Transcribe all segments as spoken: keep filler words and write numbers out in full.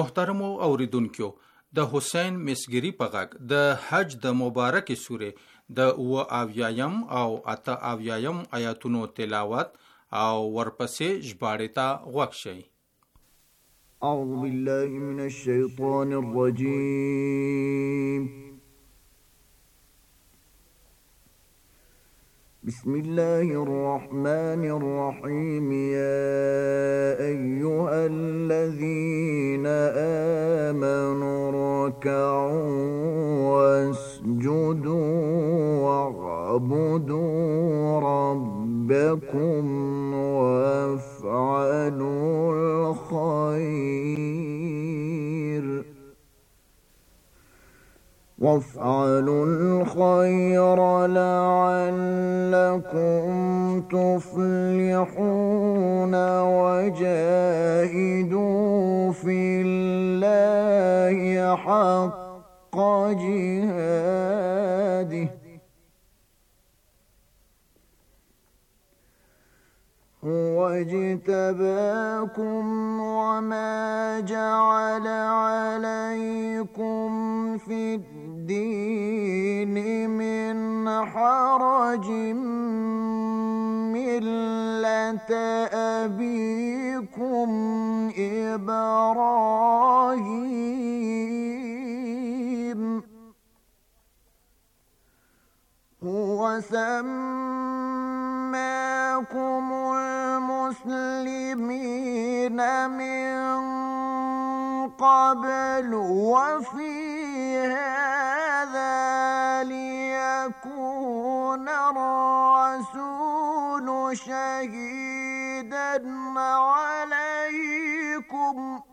محترمو اوریدونکو د حسین مسګری په غږ د حج د مبارک سوره د او اویایم او اته اویایم آیاتونو تلاوت او ورپسې ژباړې ته غوږ شئ. اعوذ بالله من الشیطان الرجیم. بسم الله الرحمن الرحيم. يا أيها الذين آمنوا اركعوا واسجدوا واعبدوا ربكم وافعلوا الخير وافعلوا الخير لعلكم تفلحون وجاهدوا في الله حق جهاده هو اجتباكم وما جعل عليكم في الدين من حرج ملة أبيكم إبراهيم هو سماكم المسلمين من قبل وفي هذا ليكون الرسول شهيدا عليكم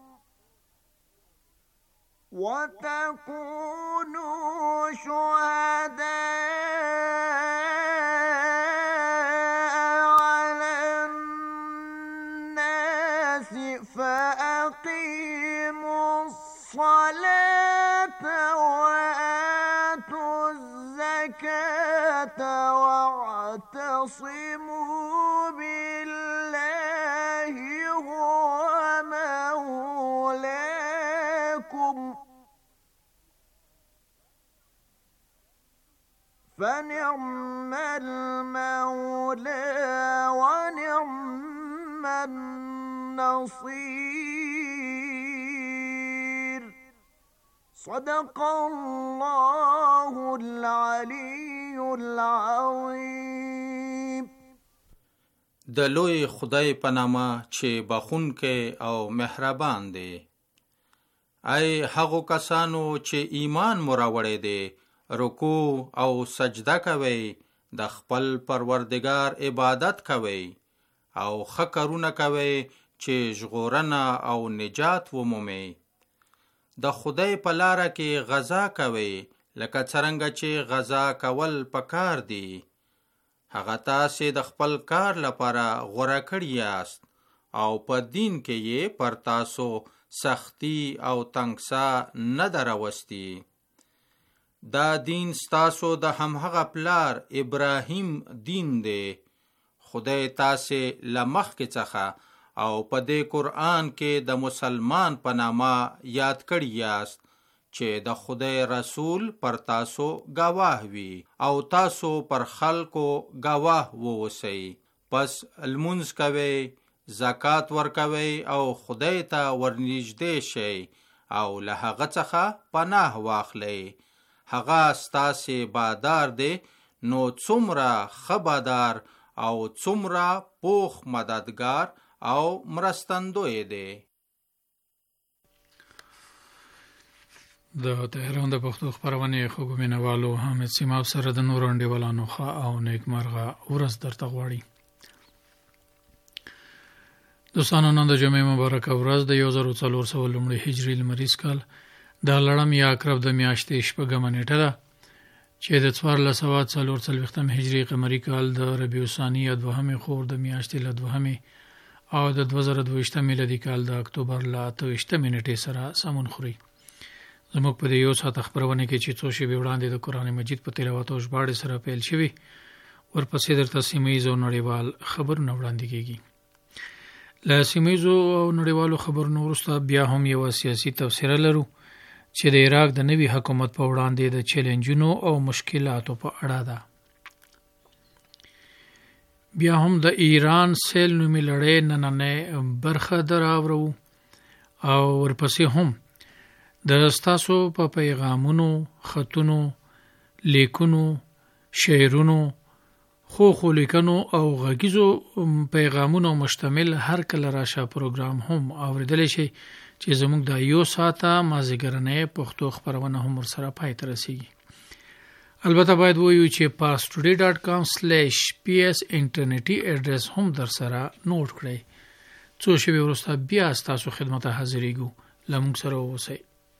وتكونوا شهداء على الناس فأقيموا الصلاة وآتوا الزكاة واعتصموا بالله هو مولاكم فنعم المولى ونعم النصير. صدق الله العلي العظيم. د لوی خدای په نامه چې بخښونکی او مهربان دی. ای هغو کسانو چې ایمان مو راوړی دی، رکوع او سجده کوي، د خپل پروردگار عبادت کوي او ښه کارونه کوي چې ژغورنه او نجات ومومي. د خدای په لاره کې غزا کوي لکه څرنګه چې غزا کول پکار دي. هغه تاسې د خپل کار لپاره غوره کړی یاست او په دین کې یې پر تاسو سختی او تنګسا نه دروستی. دا دین ستاسو د همهغه پلار ابراهیم دین دی. خدای تاسې له مخکې څخه او په دې قرآن کې د مسلمان په نامه یاد کړی یاست چې د خدای رسول پر تاسو گواه وي او تاسو پر خلکو گواه ووسی. پس لمونځ کوئ، زکات ورکوئ او خدای ته ورنږدې شئ او له هغه څخه پناه واخلئ. هغه ستاسې بادار دی، نو څومره ښه بادار او څومره پوخ مددگار او مرستندوی دی. د تهران د پښتو خپرونې خوږو مینوالو، حامد سیماب سره د نورو انډیوالانو ښه او نیکمرغه ورځ درته غواړي. دوستانو، نن د جمعې مبارکه ورځ د یو زر څلور سوه لومړي هجري لمریز کال د لړم یا عقرب د میاشتې شپږمه نیټه ده چې د څوارلس سوه څلور څلوېښتم هجري قمري کال د ربیع الثاني یا دوهمې خور د میاشتې له دوهمې او د دوه زره دوه ویشتم میلادي کال د اکتوبر له اته ویشتمې نیټې سره سمون خوري. زموږ په دې یو ساعت خپرونه کې چې څو شېبې وړاندې د قرآن مجید په تلاوت او ژباړې سره پیل شوي، ورپسې درته سیمه ییز او نړیوال خبرونه وړاندې کېږي. له سیمایزو او نړیوالو خبرونو وروسته بیا هم یو سیاسي تفسیر لرو چې د عراق د نوي حکومت په وړاندې د چیلنجونو او مشکلاتو په اړه ده. بیا هم د ایران سیل نومي لړۍ نننۍ برخه دراورو او ورپسې هم د ستاسو په پیغامونو، خطونو، لیکونو، شعرونو، خو خو لیکنو او غږیزو پیغامونو مشتمل هر کله راشه پروګرام هم اوریدل شي چې زموږ د یو ساعته مازیګرنۍ پښتو خبرونه هم ورسره پای ته رسیږي. البته باید وایو چې pastoday dot com slash p s انټرنیټي اډرس هم در سره نوٹ کړئ. څو شپې وروسته بیا ستاسو خدمت ته حاضرېږو. لمونږ سره اوسئ.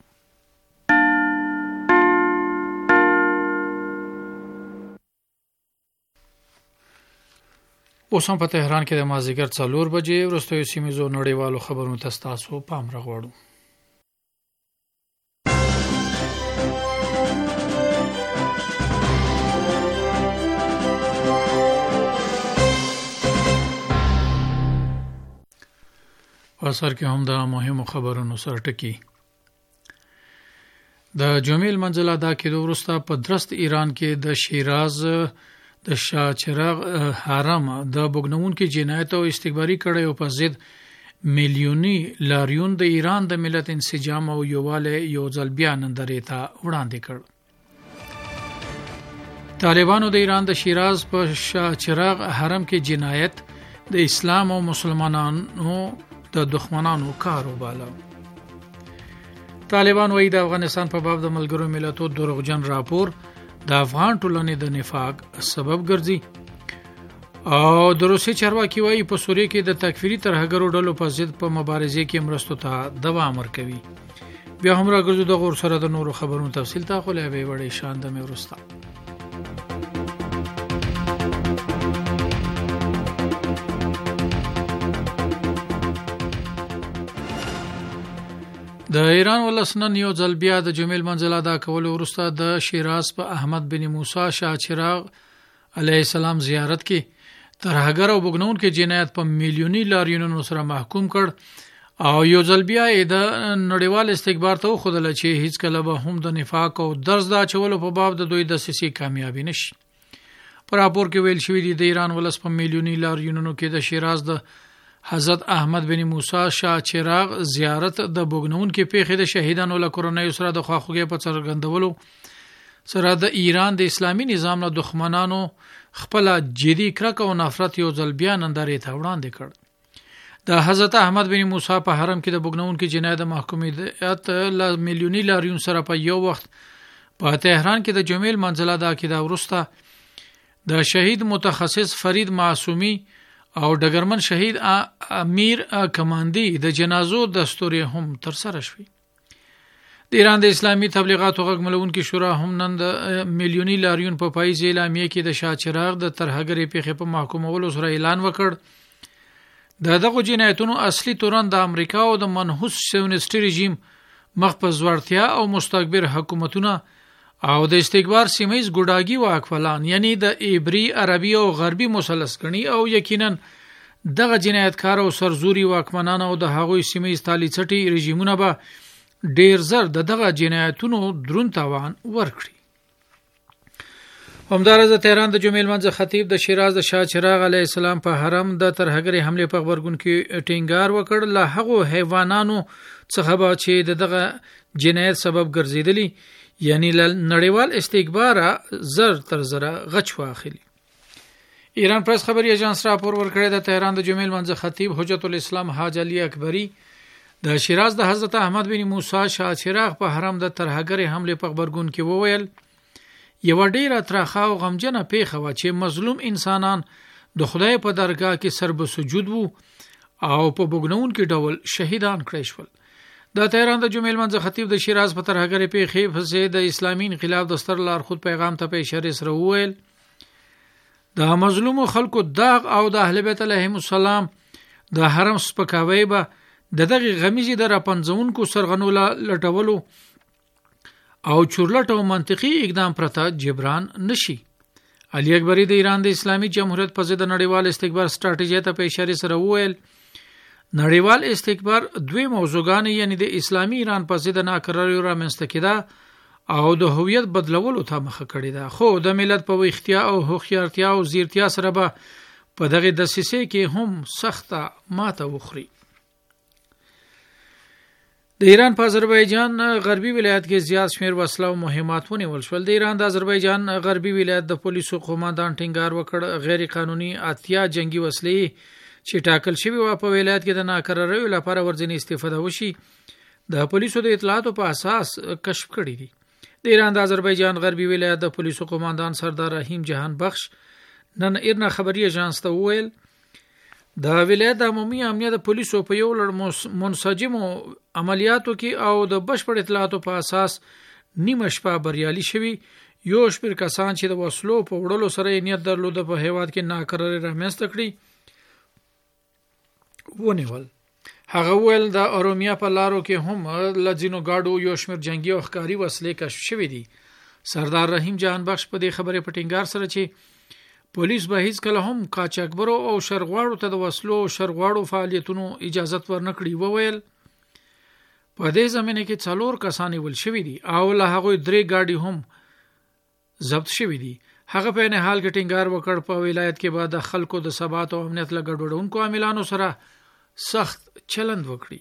اوس هم په تهران کې د مازدیګر څلور بجې وروستیو سیمه‌ییزو نړیوالو خبرونو ته ستاسو پام راغواړو. په سر کې هم د مهمو خبرونو سره ټکی. د جمعې لمانځه ادا کېدو وروسته په درست ایران کې د شیراز د شاه چراغ حرم د بوګنونکو جنایت او استکباري کړیو په ضد میلیونی لاریون د ایران د ملت انسجام او یوواله یو ځل بیا نندرې ته وړاندې کړ. طالبانو د ایران د شیراز په شاه چراغ حرم کې جنایت د اسلام او مسلمانانو د دښمنانو کار وباله. طالبان وایي د افغانستان په باب د ملګرو ملتونو دروغجن راپور د افغان ټولنې د نفاق سبب ګرځي او د روسي چارواکي وایي په سوریه کې د تکفیري ترهګرو ډلو په ضد په مبارزې کې مرستو ته دوام ورکوي. بیا هم راګرځو د غور سره د نورو خبرونو تفصیل ته خو له به وړي شان د مې ورستا. د ایران ولسنن یو ځل بیا د جمعې منځل ادا کولو وروسته د شیراز په احمد بن موسی شاه چراغ علیه السلام زیارت کې ترهګر او بوګنونکو جنایت په میلیونی لاریونونو سره محکوم کړ او یو ځل بیا د نړیوال استکبار ته خودل چې هیڅ کله به هم د نفاق او درز دا چولو په باب د دوی د سیاسي کامیابی نشي. پر راپور کې ویل شوی دی د ایران ولس په میلیونی لاریونونو کې د شیراز د حضرت احمد بن موسی شاه چراغ زیارت د بوګنونکو پیښې د شهیدانو له کورنۍ سره د خواخوږي په څرګندولو سره د ایران د اسلامي نظام له دښمنانو خپل جدي کرک او نفرت یو ځل بیا نندارې ته وړاندې کړ. د حضرت احمد بن موسی په حرم کې د بوګنونکو جنایت د محکومیت له میلیونی لاریون سره په یو وخت په تهران کې د جمعې منځل ادا کېده. وروسته د شهید متخصص فرید معصومی او ډګرمن شهید امیر کماندی د جنازو دستوري هم تر سره شوی. د ایران د اسلامي تبلیغاتو غږ ملونکو شورا هم نن د میلیونی لاریون په پاییز اعلامیه کې د شاه چراغ د ترهګرۍ پیښې په محکومولو سره اعلان وکړ. د دغه جنایتونو اصلي تورن د امریکا او د منحوس سیونیسټي رژیم مخ په ځوړتیا او مستکبر حکومتونه او د استکبار سیمایز ګوډاګي واکفلان یعنی د عبری عربي او غربي مثلث غني او یقینا دغه جنایتکار او سرزوري واکمنان او د هغوی سیمایز تالی چټي رژیمونه به ډیر زر دغه جنایتونو درون تاوان ورکړي. همدارس د تهران د جمعې منځ خطیب د شیراز د شاه چراغ علیه السلام په حرم د ترهګرۍ حمله په خبرګون کې ټینګار وکړ له هغو حیوانانو څخه چې دغه جنایت سبب ګرځیدلی یعنی نړیوال استکبار زر تر زره غچ واخلي. ایران پریس خبري اژانس راپور ورکړی د تهران د جمعې منځ خطیب حجت الاسلام حاج علي اکبری د شیراز د حضرت احمد بن موسی شاه چراغ په حرم د ترهګرۍ حمله په خبرګون کې وویل یو ډیره ترخه او غمجنه پیښه و چې مظلوم انسانان د خدای په درگاه کې سر به سجود وو او په بوګنونکو ډول شهیدان کړي شول. د تهران د جمعې منځ خطیب د شیراز په ترهګرۍ پیښې په د اسلامي انقلاب د ستر لار خود پیغام ته په اشاره سره وویل د مظلوم خلکو داغ او د اهل بیت علیهم السلام د حرم سپکاوی به د دغه غمیزي د راپنځونکو سرغنول لټولو او چورلټ او منطقي اقدام پرته جبران نشي. علي اکبری د ایران د اسلامي جمهوریت په ضد نړیوال استکبار ستراتیژي ته په اشاره سره وویل نړیوال استکبار دوی موضوعګان یعنی د اسلامي ایران په ضد ناکراری رامنځته کېده او د هویت بدلولو ته مخه کړې ده، خو د ملت په ویښتیا او هوښیارتیا او زیرتیا سره به په دغه دسیسې کې هم سخته ماته وخوري. د ایران په آذربایجان غربي ولایت کې زیات شمیر وسله او مهمات ونیول شول. د ایران د آذربایجان غربي ولایت د پولیسو قوماندان ټینګار وکړ غیر قانوني اتیا جنگي وسلې چې ټاکل شوی و په ولایت کې د ناکراری لپاره ورځنی استفاده وشي د پولیسو د اطلاعاتو په اساس کشف کړي دي. د ایران د آذربایجان غربي ولایت د پولیسو قوماندان سردار رحیم جهان بخش نن ایرنا خبري اژانس ته وویل د ولایت د عمومي امنیت د پولیسو په یو لړ منسجمو عملیاتو کې او د بشپړ اطلاعاتو په اساس نیمه شپه بریالي شوي یو شمېر کسان چې د وسلو په وړلو سره نیت درلوده په هیواد کې ناکراری رامنځته کړي ونیول. هغه ویل د ارومیا په لارو کې هم لځینو گاډو یو شمېر جنگي او ښکاري وسلې کشف شوې دي. سردار رحیم جهان بخش په دې خبرې په ټینګار سره چې پولیس به هیڅ کله هم قاچاقبرو او شرغواړو ته د وسلو او شرغواړو فعالیتونو اجازه ورنکړي وویل په دې زمینه کې څلور کسان ول شوې دي او له هغه درې گاډي هم ضبط شوې دي. هغه په نه حال کې ټینګار وکړ په ولایت کې بعد خلکو د ثبات او امنیت لګډوډونکو عاملانو سره سخت چلند وکړي.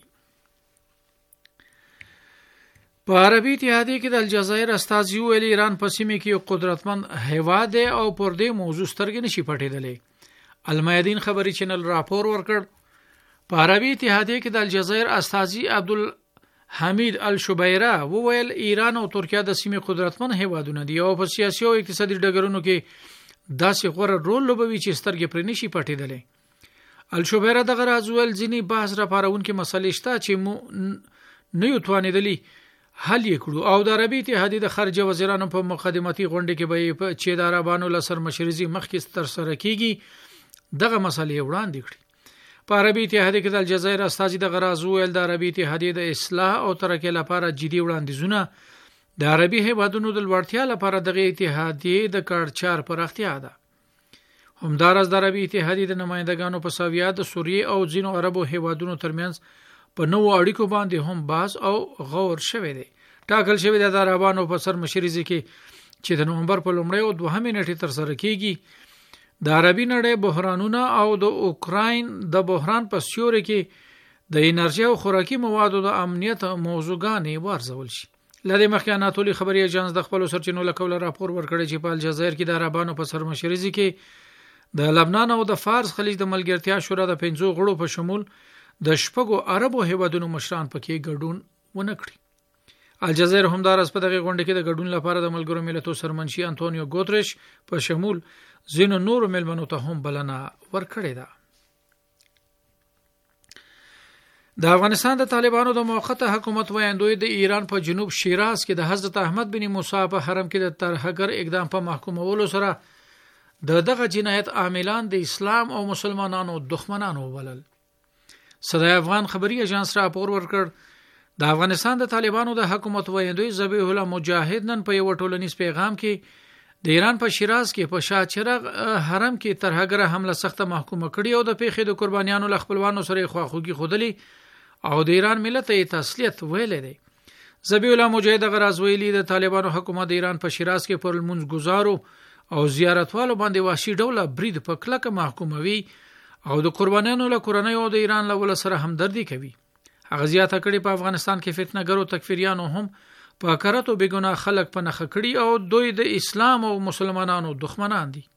په عربي اتحادیه کې د الجزایر استازي ویل ایران په سیمه کې یو قدرتمند هیواد دی او پر دې موضوع سترګې نشي پټېدلې. المیادین خبري چینل راپور ورکړ په عربي اتحادیه کې د الجزایر استازي عبدالحمید الشبیره وویل ایران او ترکیه د سیمه قدرتمند هیوادونه دي او په سیاسي او اقتصادي ډګرونو کې داسې غوړه رول لوبوي چې سترګې پرې نشي پټېدلې. الشبیره دغه راز ویل ځینی بحث را پارونکو مسلې شته چې مو نه یو توانېدلی حل یې کړو او د عربي اتحادیه د خارجه وزیرانو په مقدمتي غونډه کې به چې د عربانو له سرمشرزي مخکې تر سره کیږي دغه مسلې وړاندې کړي. په عربي اتحادیه کې د الجزایر استازي د غراز ویل د عربي اتحادیه د اصلاح او ترقۍ لپاره جدي وړاندیزونه د عربي هیوادونو د لوړتیا لپاره دغه اتحادیه د کارچار پراختیا ده. همدارس د عربي اتحادیه د نمائندګانو په ساویا د سوریې او ځینو عربو هیوادونو ترمنځ په نوو اړیکو باندې هم باز او غور شوه دی. ټاکل شوی د عربانو په سر مشرزي کې چې د نومبر په لومړۍ او دوهمې نیټې تر سره کیږي د عربي نړۍ بحرانونه او د اوکراین د بحران په سیوري کې د انرژي او خوراکي موادو د امنیت موضوعګانې ورزول شي. لدې مخکې اناتولي خبري اژانس د خپل سرچینو لکول راپور ورکړی چې په الجزایر کې د عربانو په سر مشرزي کې د لبنان او د فارس خلیج د ملګرتیا شورا د پنځو غړو په شمول د شپږو عربو هیوادونو مشران پکې ګډون ونکړي. الجزایر همدارس په دغه غونډه کې د ګډون لپاره د ملګرو ملتونو سرمنشي انټونیو ګوتریش په شمول ځینو نورو ملمنو ته هم بلنه ورکړې ده. د افغانستان د طالبانو د موقته حکومت وایندوی د ایران په جنوب شیراز کې د حضرت احمد بن موسی په حرم کې د ترهګر اقدام په محکومولو سره د دغه جنایت عاملان د اسلام او مسلمانانو دښمنانو وبلل. صدای افغان خبري اژانس راپور ورکړ د افغانستان د طالبانو د حکومت وایندوی ذبیح الله مجاهد نن په یو ټولنیز پیغام کې د ایران په شیراز کې په شاهچراغ حرم کې ترهګر حمله سخته محکومه کړې او د پیښې د قربانیانو ل خپلوانو سره خواخوږي خودلی او د ایران ملت ته تسلیت ویلې دی. ذبیح الله مجاهد غراز ویلي د طالبانو حکومت د ایران په شیراز کې پر المنځ گزارو او زیارتوالو باندې وحشي ډوله برید په کلکه محکوموي او د قربانیانو له کورنۍ او د ایران له ول سره همدردي کوي. هغه زیاته کړي په افغانستان کې فتنهګرو تکفیریانو هم په کاراتو بګونه خلک په نخ کړي او دوی د اسلام او مسلمانانو دښمنان دي.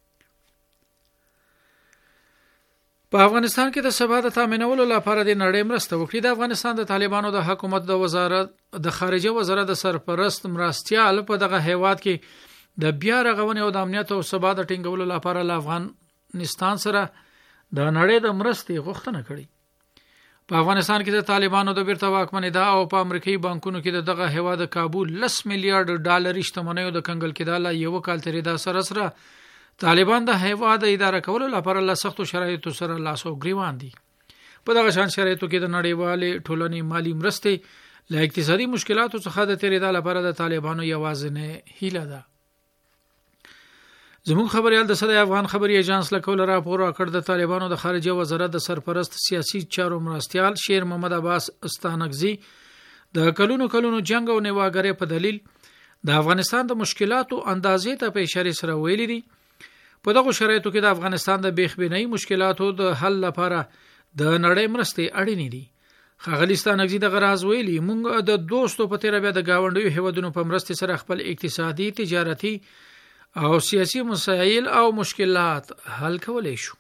په افغانستان کې د ثبات تامینولو لپاره د نړۍ مرسته وکړي. د افغانستان د طالبانو د حکومت د وزارت د خارجه وزارت د سرپرست مرستيال په دغه هیواد کې د بیا رغونې او د امنیت او ثبات ټینګولو لپاره له افغانستان سره د نړۍ د مرستې غوښتنه کړې. په افغانستان کې د طالبانو د بیرته واکمنېدا او په امریکایي بانکونو کې د دغه هیواد کابل لس میلیارډ ډالر شتمنیو د کنګل کېدل یو کال ترې دا سره سره طالبان د هیواد اداره کولو لپاره له سختو شرایطو سره لاس او ګریوان دي. په دغه شان شرایطو کې د نړیوالې ټولنې مالی مرستې له اقتصادي مشکلاتو څخه د تیریدا لپاره د طالبانو یوازینۍ هیله ده. زموږ خبريال د صدای افغان خبري ایجانس له کوله راپور راکړ د طالبانو د خارجه وزارت د سرپرست سیاسي چارو مرستيال شیر محمد عباس استانکزي د کلونو کلونو جنگ او نیواګری په دلیل د افغانستان د مشکلاتو اندازې ته په اشاره سره ویلي دي. په دغه شرایطو کې د افغانستان د بیخبینۍ مشکلاتو د حل لپاره د نړۍ مرستې اړینې دي. خاغلیستان اگزی د غراز ویلي مونږ د دوستو په تیر بیا د گاونډیو هیوادونو په مرستې سره خپل اقتصادي، تجارتي او سیاسي مسایل او مشکلات حل کولای شو.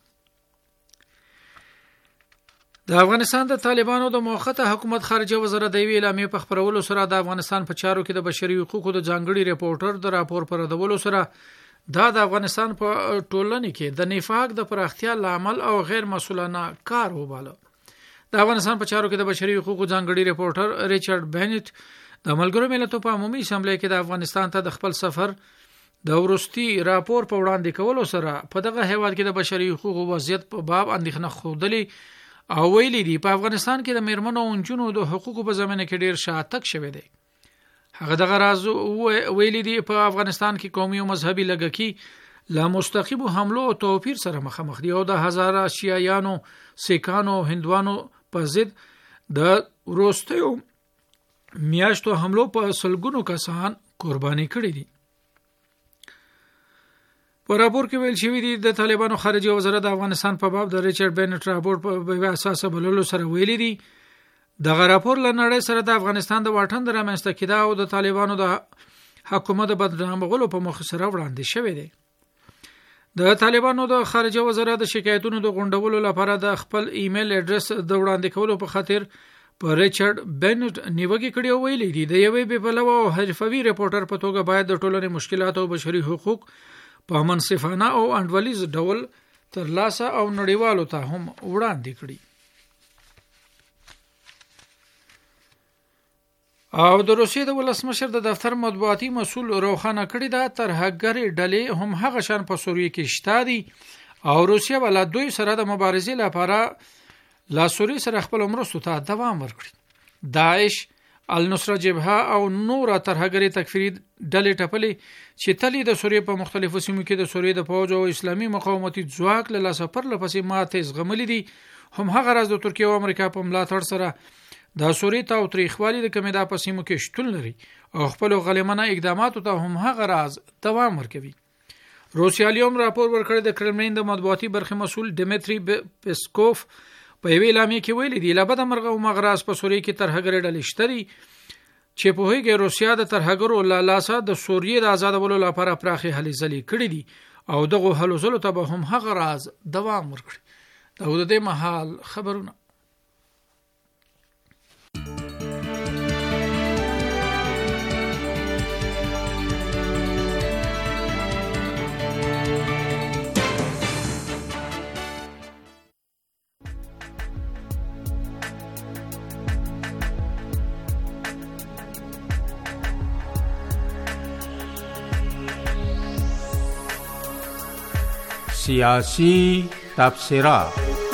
د افغانستان د طالبانو د موقته حکومت خارجه وزارت د اعلامیې په خبرولو سره د افغانستان په چارو کې د بشري حقوقو د ځانګړي ریپورټر د راپور پر دولو سره دا د افغانستان په ټولنې کې د نفاق د پراختیا لامل او غیر مسؤلانه کار وباله. د افغانستان په چارو کې د بشري حقوقو ځانګړي ریپورټر ریچارډ بینټ د ملګرو ملتونو په عمومي اسمبلی کې د افغانستان ته د خپل سفر د ورستي راپور په وړاندې کولو سره په دغه هیواد کې د بشري حقوقو وضعیت په باب اندېښنه خوده او ویلي دي په افغانستان کې د میرمنو او نجونو د حقوقو په زمینه کې ډیر شاتګ شوی دی. هغه دغه راز ویلي دي په افغانستان کې قومي او مذهبي لږکي لا مستقیب حملو او توپیر سره مخامخ دي او د هزاره شیعیانو، سیکانو، هندوانو په ضد د وروستیو میاشتو حملو په سلګونو کسان قرباني کړي دي. په راپور کې ویل شوی دی د طالبانو خارجه وزارت د افغانستان په باب د ریچارډ بینټ راپور په اساس بللو سره ویلي دي د راپور لنړې سره د افغانستان د واټن د رامنځته کېدا او د طالبانو د حکومت بدنامولو په مخ سره وړاندې شوی دی. د طالبانو د خارجه وزارت د شکایتونو د غونډولو لپاره د خپل ایمیل اډرس د وړاندې کولو په خاطر په ریچارډ بینټ نیوګي کړي ویلي دي د یوې بې پلوه او حرفوي ریپورټر په توګه باید د ټولنې مشکلات او بشري حقوق په منصفانه او انډولیز ډول ترلاسه او نړیوالو ته هم وړاندې کړي. او د روسیې د ولسمشر د دفتر مطبوعاتي مسول روخانه کړي دا ترهګري ډلې هم هغه شان په سوریه کې شته دي او روسیه بل دوی سره د مبارزې لپاره لا سوریه سره خپل مرستو ته دوام ورکړي. داعش، النصره جبهه او نور ترهګري تکفیری ډلې ټپلې چې تلې د سوریه په مختلفو سیمو کې د سوریه د فوج او اسلامي مقاومتي ځواک له لاسه پر لپسې ماته زغملې دي هم هغه راز د ترکیه او امریکا په ملاتړ سره د سوریه ته او تاریخوالي د کمیدا په سیمو کې شتون لري او خپل غلیمانه اقداماتو ته هم هغه راز دوام ورکوي. روسیا لیوم راپور ورکړی د کرملین د مطبوعاتي برخې مسول دمیتری پسکوف په ویل امی کې ویل دي لبد مرغه او مغراس په سوریه کې ترهګري ډلې شتري چې په هیګه روسیا د ترهګرو لاسه د سوریه د آزادولو لپاره پراخي هلې ځلې کړې دي او دغه هلو ځلو ته به هم هغه راز دوام ورکړي. دا د دې محل خبرونه. سیاسی تبصره.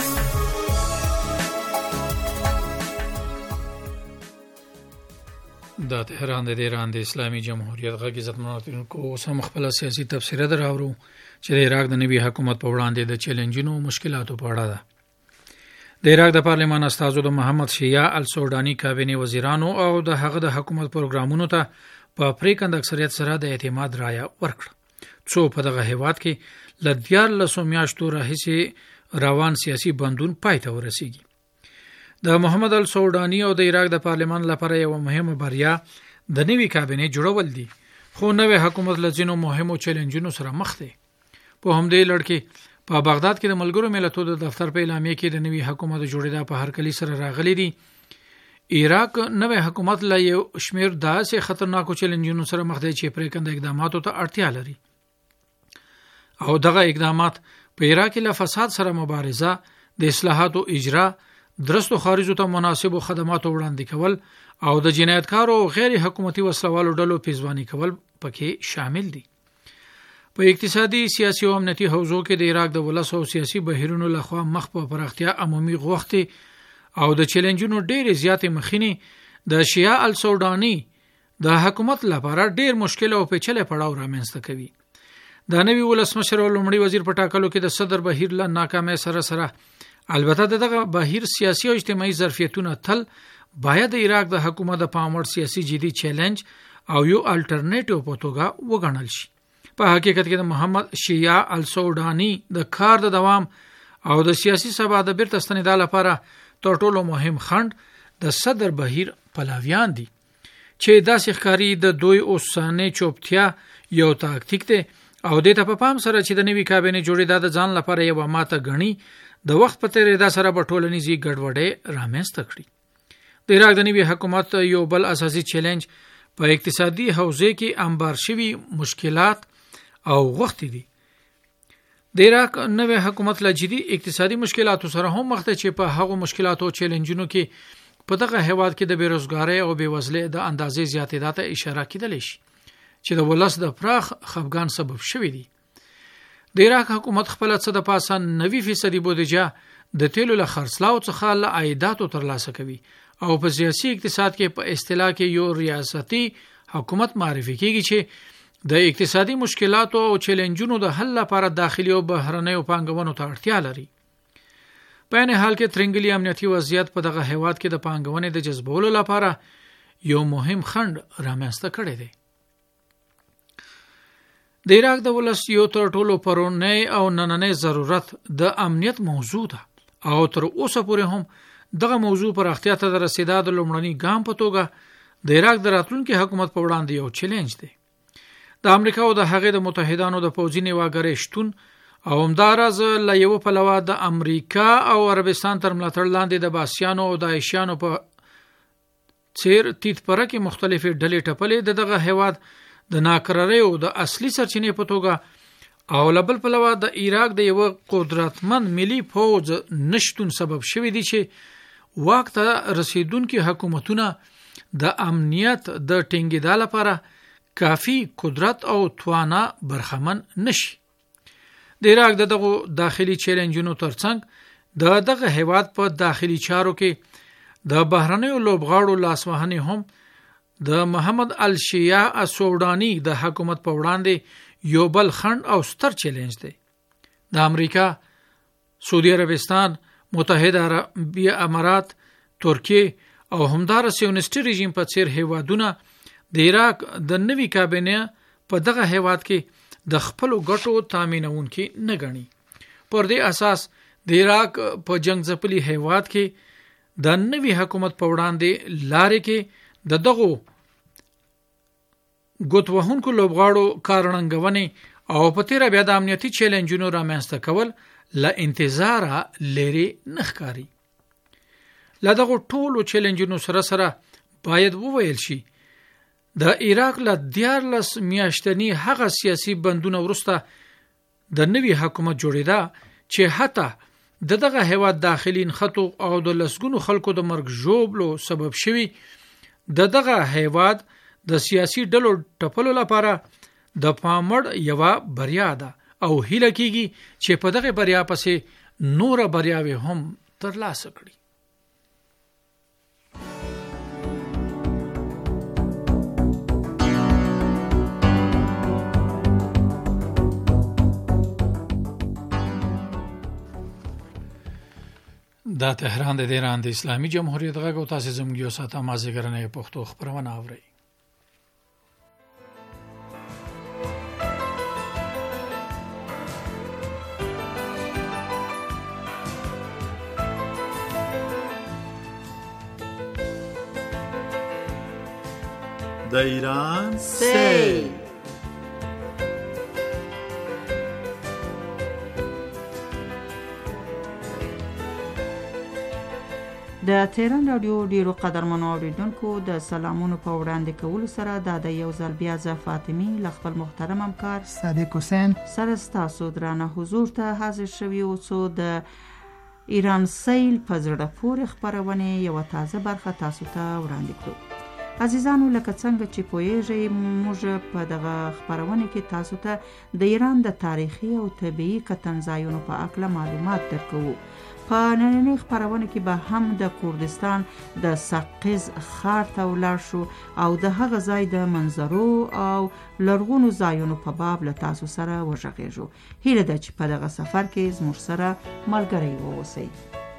د تهران د ایران د اسلامي جمهوریت غږ عزت منونکو سم خپل سیاسي تبصره دراورو چې د عراق د نوي حکومت په وړاندې د چیلنجونو او مشکلاتو په اړه ده. د عراق د پارلمان استازو د محمد شیعه السودانی کابینه وزیرانو او د هغه د حکومت پروګرامونو ته په پریکند اکثریت سره د اعتماد رایه ورکړه. څو په دغه هیواد کې لدیار لسو میاشتو راهیسې روان سیاسي بندون پای ته ورسیږي. د محمد السودانی او د عراق د پارلمان لپاره یو مهمه بریا د نوي کابینه جوړول دي خو نوې حکومت لزینو مهمو چیلنجونو سره مخ ده. په همدې لړ کې په بغداد کې د ملګرو ملتونو د دفتر په اعلامیه کې د نوي حکومت جوړېدا په هر کلی سره راغلي دي. عراق نوې حکومت لا یو شمیر داسې خطرناکو چیلنجونو سره مخ ده چې پرېکند اقداماتو ته اړتیا لري او دغه اقدامات په عراق کې له فساد سره مبارزه، د اصلاحاتو اجرا، درستو خارجو ته مناسبو خدماتو وړاندې کول او د جنایتکارو او غیر حکومتي وسلوالو ډلو پیزوانی کول پکې شامل دي. په اقتصادي، سیاسي او امنیتي حوزو کې د عراق د ولس او سیاسي بهیرونو لخوا مخ په پراختیا عمومي غوښتي او د چیلنجونو ډېر زیاتې مخینه د شیعه السودانی د حکومت لپاره ډېر مشکل او پیچلې پړاو رامنځته کوي. د نوي ولسمشر او لومړي وزیر په ټاکلو کې د صدر بهیر له ناکامۍ سره سره البته دغه بهیر سیاسي او اجتماعي ظرفیتونه تل باید د عراق د حکومت د پاموړ سیاسي جدي چیلنج او یو الټرنیټیو په توګه وګڼل شي. په حقیقت کې د محمد شیعه السودانی د کار د دوام او د سیاسي سبا د بیرته ستنېدا لپاره تر ټولو مهم خنډ د صدر بهیر پلاویان دي چې داسې ښکاري د دوی اوسانه چوپتیا یو تاکتیک دی او د ته په پام سره چې د نوي کابینه جوړېدا د ځان لپاره یو ماته غني د وخت په تیریدا سره په ټولنیزي ګډوډۍ رامنځته کړي. د عراق د نوي حکومت یو بل اساسي چیلنج په اقتصادي حوزه کې انبار شوي مشکلات او وخت دي. د عراق نوي حکومت له جدي اقتصادي مشکلاتو سره هم مخ ته چې په هغو مشکلاتو او چیلنجونو کې په دغه هیواد کې د بیروزګاری او بیوزلۍ د اندازې زیاتېدا ته اشاره کیدل شي چې د ولس د پراخ خفګان سبب شوی دی. د عراق حکومت خپل څه د پاسه نوي فیصدي بودیجه د تیلو له خرڅلاو څخه له عایداتو ترلاسه کوي او په سیاسي اقتصاد کې په اصطلاح کې یو ریاستي حکومت معرفي کیږي چې د اقتصادي مشکلاتو او چیلنجونو د حل لپاره داخلي او بهرنیو پانګونو ته اړتیا لري. په این حال کې ترنګلي امنیتي وضعیت په دغه هیواد کې د پانګونې د جذبولو لپاره یو مهم خنډ رامنځته کړی دی. د عراق د ولس یو تر ټولو پرونی او نننی ضرورت د امنیت موضوع ده او تر اوسه پورې هم دغه موضوع پر اختیا ته د رسیدا د لومړني ګام په توګه د عراق د راتلونکي حکومت په وړاندې یو چیلنج دی. د امریکا او د هغې د متحدانو د پوځي نیواګرۍ شتون او همداراز له یو پلوه د امریکا او عربستان تر ملاتړ لاندې د باسیانو او داعشیانو په څیر تیت پرکې مختلفې ډلې ټپلې د دغه هیواد د ناکرارۍ او د اصلي سرچینې په توګه او لبل پلوه د عراق د یو قدرتمن ملي فوج نشتون سبب شوی دی چې واک ته رسیدونکي حکومتونه د امنیت د ټینګېدا لپاره کافي قدرت او توانا برخمن نشي. د عراق دغه داخلي چیلنجونو ترڅنګ د دغه هیواد په داخلي چارو کې د بهرنیو لوبغاړو لاسوهنې هم د محمد الشیعه السودانی د حکومت په وړاندې یو بل خنډ او ستر چیلنج دی. د امریکا، سعودي عربستان، متحده عربي امارات، ترکیه او همدار سیونیسټي رژیم په څیر هیوادونه د عراق د نوي کابینه په دغه هیواد کې د خپل ګټو تامینونکي نه غني. پر دې اساس د عراق په جنگ ځپلي هیواد کې د نوي حکومت په وړاندې لارې کې د دغو ګوتوهونکو لوبغاړو کارننګونې او په تیره بیا د امنیتي چیلنجونو رامنځته کول له انتظاره لري نه ښکاري. له دغو ټولو چیلنجونو سره سره باید وویل شي د عراق له دیارلس میاشتني هغه سیاسي بندونه وروسته د نوي حکومت جوړېدا چې حتی د دغه هیواد داخلي نښتو او د لسګونو خلکو د مرګ ژوبلو سبب شوي د دغه هیواد د سیاسي ډلو ټپلو لپاره د پامړ یو بریا ده او هیله کیږي چې په دغه بریا پسې نور بریاوي هم ترلاسه کړي. دا تهران د ایران د اسلامي جمهوریت غږ او تاسو زموږ یو ساعت مازیګرنې پښتو خبرونه اورئ. د ایران سه د تهران رادیو ډیرو قدرمنو اوریدونکو د سلامونو په وړاندې کولو سره د یو ځل بیا ز فاطمی ل خپل محترم همکار صادق حسین سره تاسو درانه حضور ته حاضر شوی او څو د ایران سیل په زړه پورې خبرونه یو تازه برخه تاسو ته وړاندې کړو. عزیزانو لکه څنګه چې پوهیږئ موږ په دغه خپرونه کې تاسو ته د ایران د تاریخي او طبیعي کتنځایونو په اړه معلومات درکوو. په نننۍ خپرونه کې به هم د کردستان د سقز ښار ته ولاړ شو او د هغه ځای د منظرو او لرغونو ځایونو په باب له تاسو سره وغږیږو. هیله ده چې په دغه سفر کې زموږ سره ملګري واوسئ.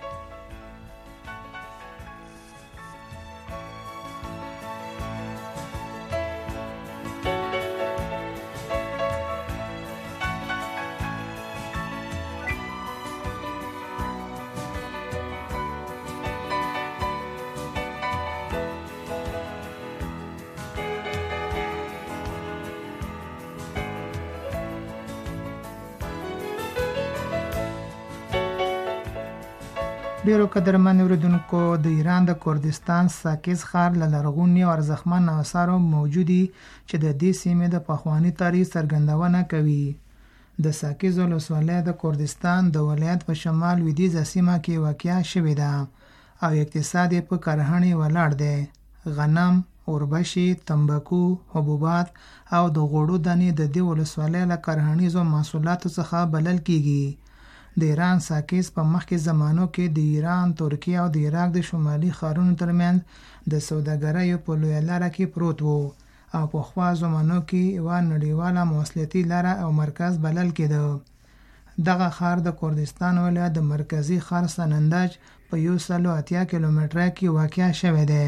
ډیرو قدرمن اوریدونکو، د ایران د کردستان ساکز ښار له لرغوني او ارزښتمن آثارو موجودي چې د دې سیمې د پخواني تاریخ څرګندونه کوي. د ساکز ولسوالۍ د کردستان د ولایت په شمال لویدیځه سیمه کې واقع شوې ده او اقتصاد یې په کرهڼې ولاړ دی. غنم، اوربشې، تنباکو، حبوبات او د غوړو دانې د دې ولسوالۍ له کرهڼیزو محصولاتو څخه بلل کیږي. د ایران ساکز په مخکې زمانو کې د ایران، ترکیه او د عراق د شمالي ښارونو ترمنځ د سوداګریو په لویه لاره کې پروت و او په خوا زمانو کې یوه نړیواله مواصلاتي لاره او مرکز بلل کېده. دغه ښار د کردستان ولایت د مرکزي ښار سنندج په یو سلو اتیا کیلومتره کې واقع شوی دی.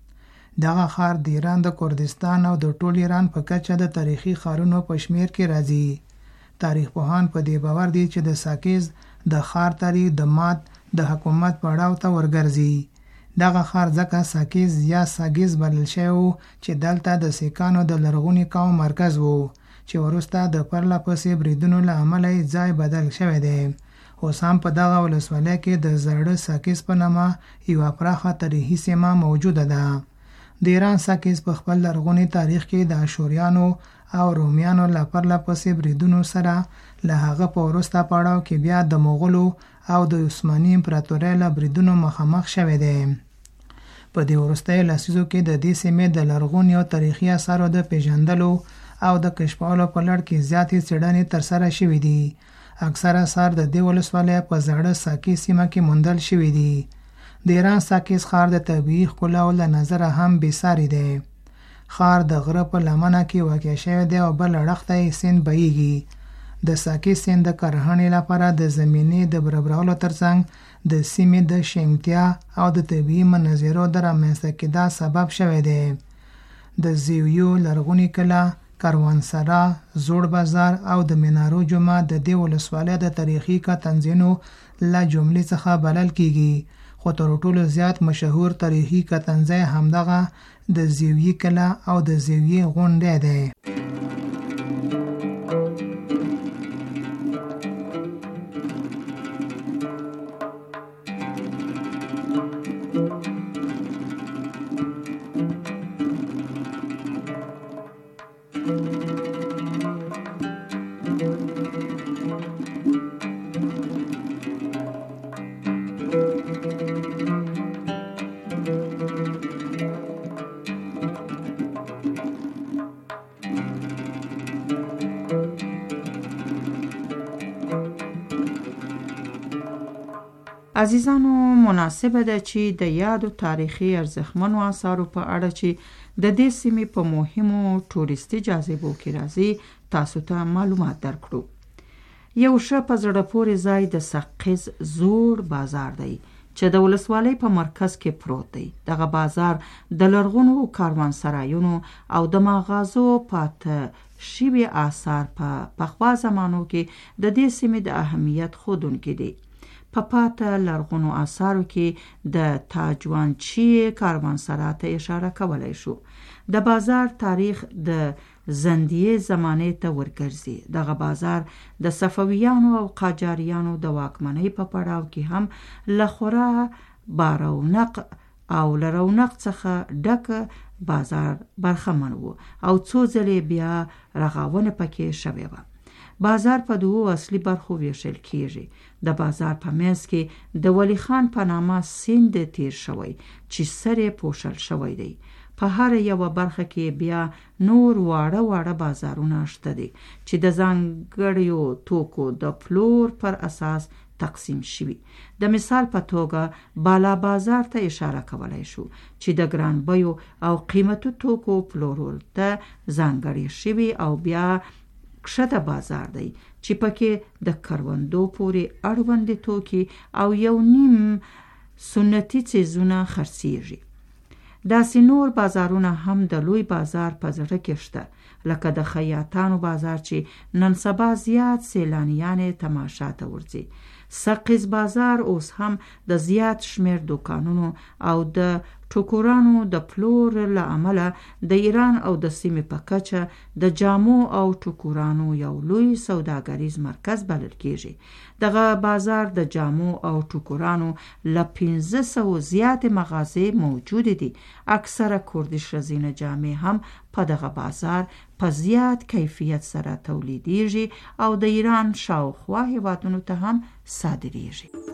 دغه ښار د ایران د کردستان او د ټول ایران په کچه د تاریخي ښارونو په شمیر کې راځي. تاریخ پوهان په دې باور دي چې د ساکز د ښار تاریخ د ماد د حکومت پړاو ته ورګرځي. دغه ښار ځکه ساکز یا ساګز بلل شوی و چې دلته د سیکانو د لرغوني قوم مرکز و چې وروسته د پرله پسې بریدونو له امله یې ځای بدل شوی دی. اوس هم په دغه ولسوالۍ کې د زاړه ساکز په نامه یوه پراخه تاریخي سیمه موجوده ده. د ایران ساکز په خپل لرغوني تاریخ کې د اشوریانو او رومیانو له پرله پسې بریدونو سره له هغه په وروسته پړاو کې بیا د مغولو او د عثماني امپراتورۍ له بریدونو مخامخ شوی دی. په دې وروستیو لسیزو کې د دې سیمې د لرغوني او تاریخي اثارو د پیژندلو او د کشفولو په لړ کې زیاتې څېړنې ترسره شوې دي. اکثره اثار د دې ولسوالۍ په زاړه ساکز سیمه کې موندل شوي دي. د ایران ساکز ښار د طبیعي ښکلاو له نظره هم بېساري دی. ښار د غره په لمنه کې واقع شوی دی او بل اړخ ته یې سیند بهیږي. د ساکز سیند د کرهڼې لپاره د زمینې د برابرولو ترڅنګ د سیمې د شینګتیا او د طبیعي مناظرو د رامنځته کېدا سبب شوی دی. د زیویو لرغوني کلا، کاروانسرا، زوړ بازار او د مینارو جومات د دې ولسوالۍ د تاریخي کتنځایونو له جملې څخه بلل کیږي. خو تر ټولو زیات مشهور تاریخي کتنځای همدغه د زیویې کلا او د زیویې غونډۍ دی. عزیزانو، مناسبه ده چې د یادو تاریخي ارزښتمنو آثارو په اړه چې د دې سیمې په مهمو ټوریستي جاذبو کې راځي تاسو ته معلومات درکړو. یو ښه په زړه پورې ځای د سقز زوړ بازار دی چې د ولسوالۍ په مرکز کې پروت دی. دغه بازار د لرغونو کاروانسرایونو او د مغازو پاتې شوي آثار په پخوا زمانو کې د دې سیمې د اهمیت ښودونکي دي. په پاته لرغونو آثارو کې د تاجوانچی کاروانسرا ته اشاره کولی شو. د بازار تاریخ د زندیې زمانې ته ورګرځي. دغه بازار د صفویانو او قاجاریانو د واکمنۍ په پړاو کې هم له خورا بارونق او له رونق څخه ډک بازار برخمن و او څو ځلې بیا رغاونه پکې شوې وه. بازار په دوو اصلي برخو ویشل کیږي. د بازار په منځ کې د ولی خان په نامه سیند تیر شوی چې سر یې پوښل شوی دی. په هر یوه برخه کې بیا نور واړه واړه بازارونه شته دي چې د ځانګړیو توکو د پلور پر اساس تقسیم شوي. د مثال په توګه بالا بازار ته اشاره کولای شو چې د ګران بیو او قیمتو توکو پلورول ته ځانګړی شوي، او بیا کښته بازار دی چې پکې د کروندو پورې اړوند توکي او یو نیم سنتي څیزونه خرڅیږي. داسې نور بازارونه هم د لوی بازار په زړه کې شته، لکه د خیاطانو بازار چې نن سبا زیات سیلانیان تماشا ته ورځي. سقز بازار اوس هم د زیات شمیر دکانونو او د ټوکرانو د پلور له امله د ایران او د سیمې په کچه د جامو او ټوکرانو یو لوی سوداګریز مرکز بلل کیږي. دغه بازار د جامو او ټوکرانو له پنځه سوه زیات مغازې موجود دي. اکثره کوردي ښځینه جامې هم په دغه بازار په زیات کیفیت سره تولیدیږي او د ایران شاوخوا هیوادونو ته هم صادریږي.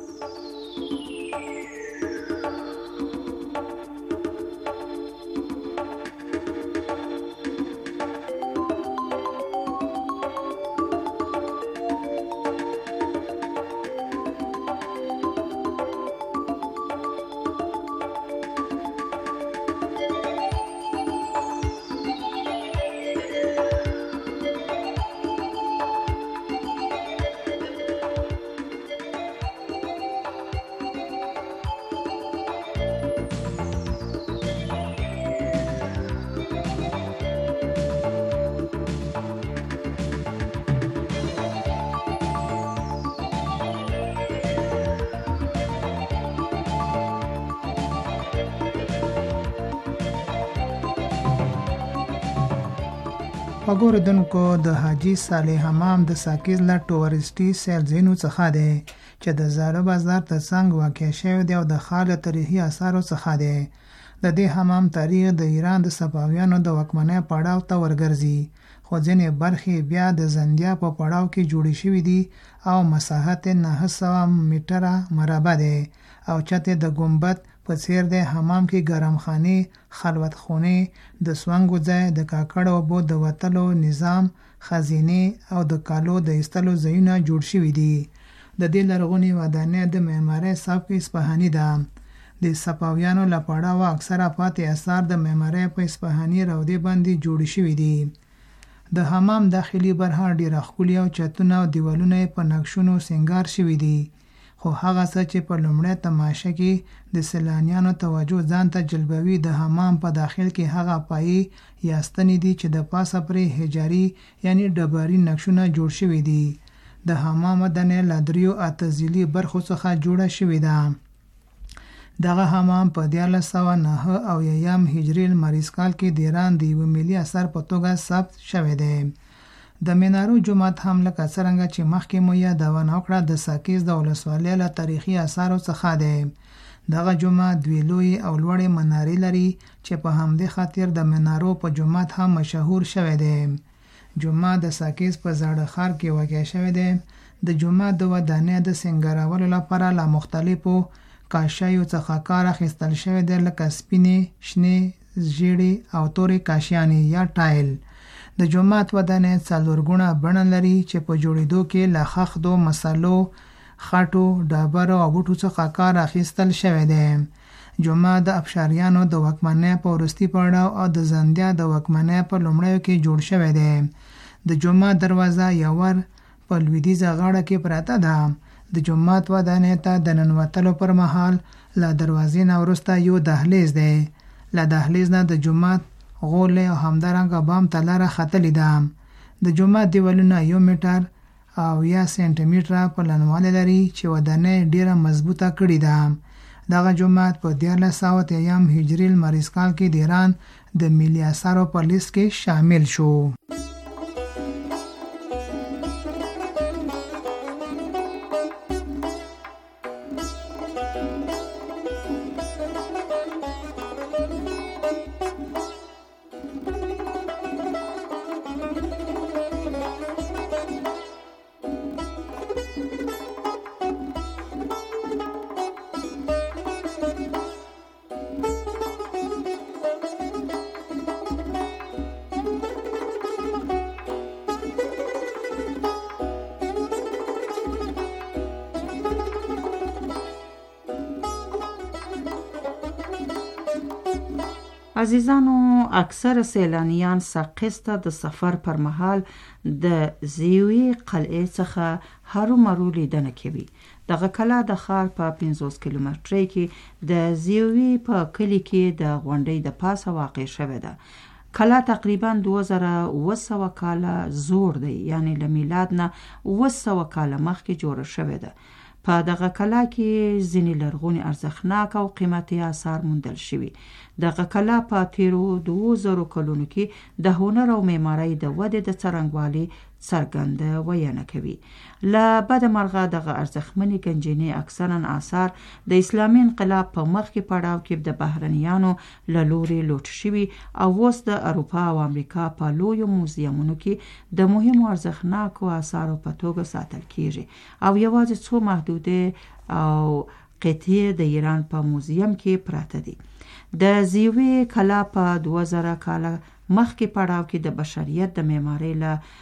وګوردونکو د حاجی صالح حمام د ساکیز لا ټوریسټي سیلزینو څخه دی چې د زاړه بازار ترڅنګ واقع شوی دی او د خاله تاریخي آثارو څخه دی. د دې حمام تاریخ د ایران د صفویانو د واکمنۍ پړاو ته ورګرځي، خو ځینې برخې بیا د زندیا په پړاو کې جوړې شوې دي او مساحت نهه سوه میټره مربع دی او چته د ګنبد په څیر د حمام کې ګرمخانه، خلوت خونه، د سوانګو ځای، د کاکړ او بو د وتلو نظام، خزینه او د کالو د ایستلو ځایونه جوړ شوي دي. د دې لرغونی ودانۍ د معمارۍ سبک اصفهاني ده. د صفویانو لپاره وا اکثره پاتې اثار د معمارۍ په اصفهاني راودې باندې جوړ شوي دي. د حمام داخلي برخه ډیره ښکلې او چتونه او دیوالونه په نقشونو سنگار شوي دي، خو هغه څه چې په لومړی تماشه کې د سیلانیانو توجه ځان ته جلبوي د حمام په داخل کې هغه پایې یا ستنې دي چې د پاسه پرې حجاري یعنی ډبري نقشونه جوړ شوي دي. د حمام ودانۍ له دریو اتزیلي برخو څخه جوړه شوې ده. دغه حمام په دیارلس سوه نهه اویایم هجري لمریز کال کې د ایران د یوه ملي اثر په توګه ثبت شوی دی. د مینارو جومات هم لکه څرنګه چې مخکې مو یادونه وکړه د ساکیز د ولسوالۍ له تاریخي اثارو څخه دی. دغه جومات دوی لوی او لوړې منارې لري چې په همدې خاطر د مینارو په جومات هم مشهور شوی دی. جومات د ساکیز په زاړه ښار کې واقع شوی دی. د جومات د ودانۍ د سنګارولو لپاره له مختلفو کاشیو څخه کار اخیستل شوی دی، لکه سپینې، شنې، ژیړې او تورې کاشیانې یا ټایل. د جومات ودانۍ څلور ګونه بڼه لري چې په جوړېدو کې له خښتو، مسالو، خټو، ډبرو او بوټو څخه کار اخیستل شوی دی. جومات د افشاریانو د واکمنۍ په وروستي پړاو او د زندیا د واکمنۍ په لومړیو کې جوړ شوی دی. د جومات دروازه یو ور په لویدیځه غاړه کې پراته ده. د جومات ودانۍ ته د ننوتلو پر مهال له دروازې نه وروسته یو دهلیز دی. له دهلیز نه د جومات غولې او همدارنګه بام ته لاره ختلې ده. د جومات دیوالونه یو میټر او یا سنټي میټره په لنوالی لري چې ودانۍ ډیره مضبوطه کړې ده. دغه جومات په دیارلس سوه اویایم هجري لمریز کال کې د ایران د ملي اثارو په لیست کې شامل شو. عزیزانو، اکثر سیلانیان ساقز ته د سفر پر مهال د زیوی قلعه څخه هرومرو لیدنه کوي. دغه کلا د ښار په پنځوس کیلومترۍ کې د زیوی په کلي کې د غونډۍ د پاسه واقع شوې ده. کلا تقریبا دوه زره اوه سوه کاله زوړ دی، یعنی له میلاد نه اوه سوه کاله مخکې جوړه شوې ده. په دغه کلا کې ځینې لرغوني ارزښتناک او قیمتي آثار موندل شوي. دغه کلا په تیرو دوه زرو کلونو کې د هنر او معمارۍ د ودې د څرنګوالي څرګنده وینا کوي. له بده مرغه دغه ارزښتمنې ګنجینې اکثرا آثار د اسلامي انقلاب په مخکې پړاو کې د بهرنیانو له لورې لوټ شوي او اوس د اروپا او امریکا په لویو موزیمونو کې د مهمو ارزښتناکو آثارو په توګه ساتل کیږي او یوازې څو محدوده او قطعې د ایران په موزیم کې پراته دي. د زیوی کلا په دوه زره کاله مخکې پړاو کې د بشریت د معمارۍ له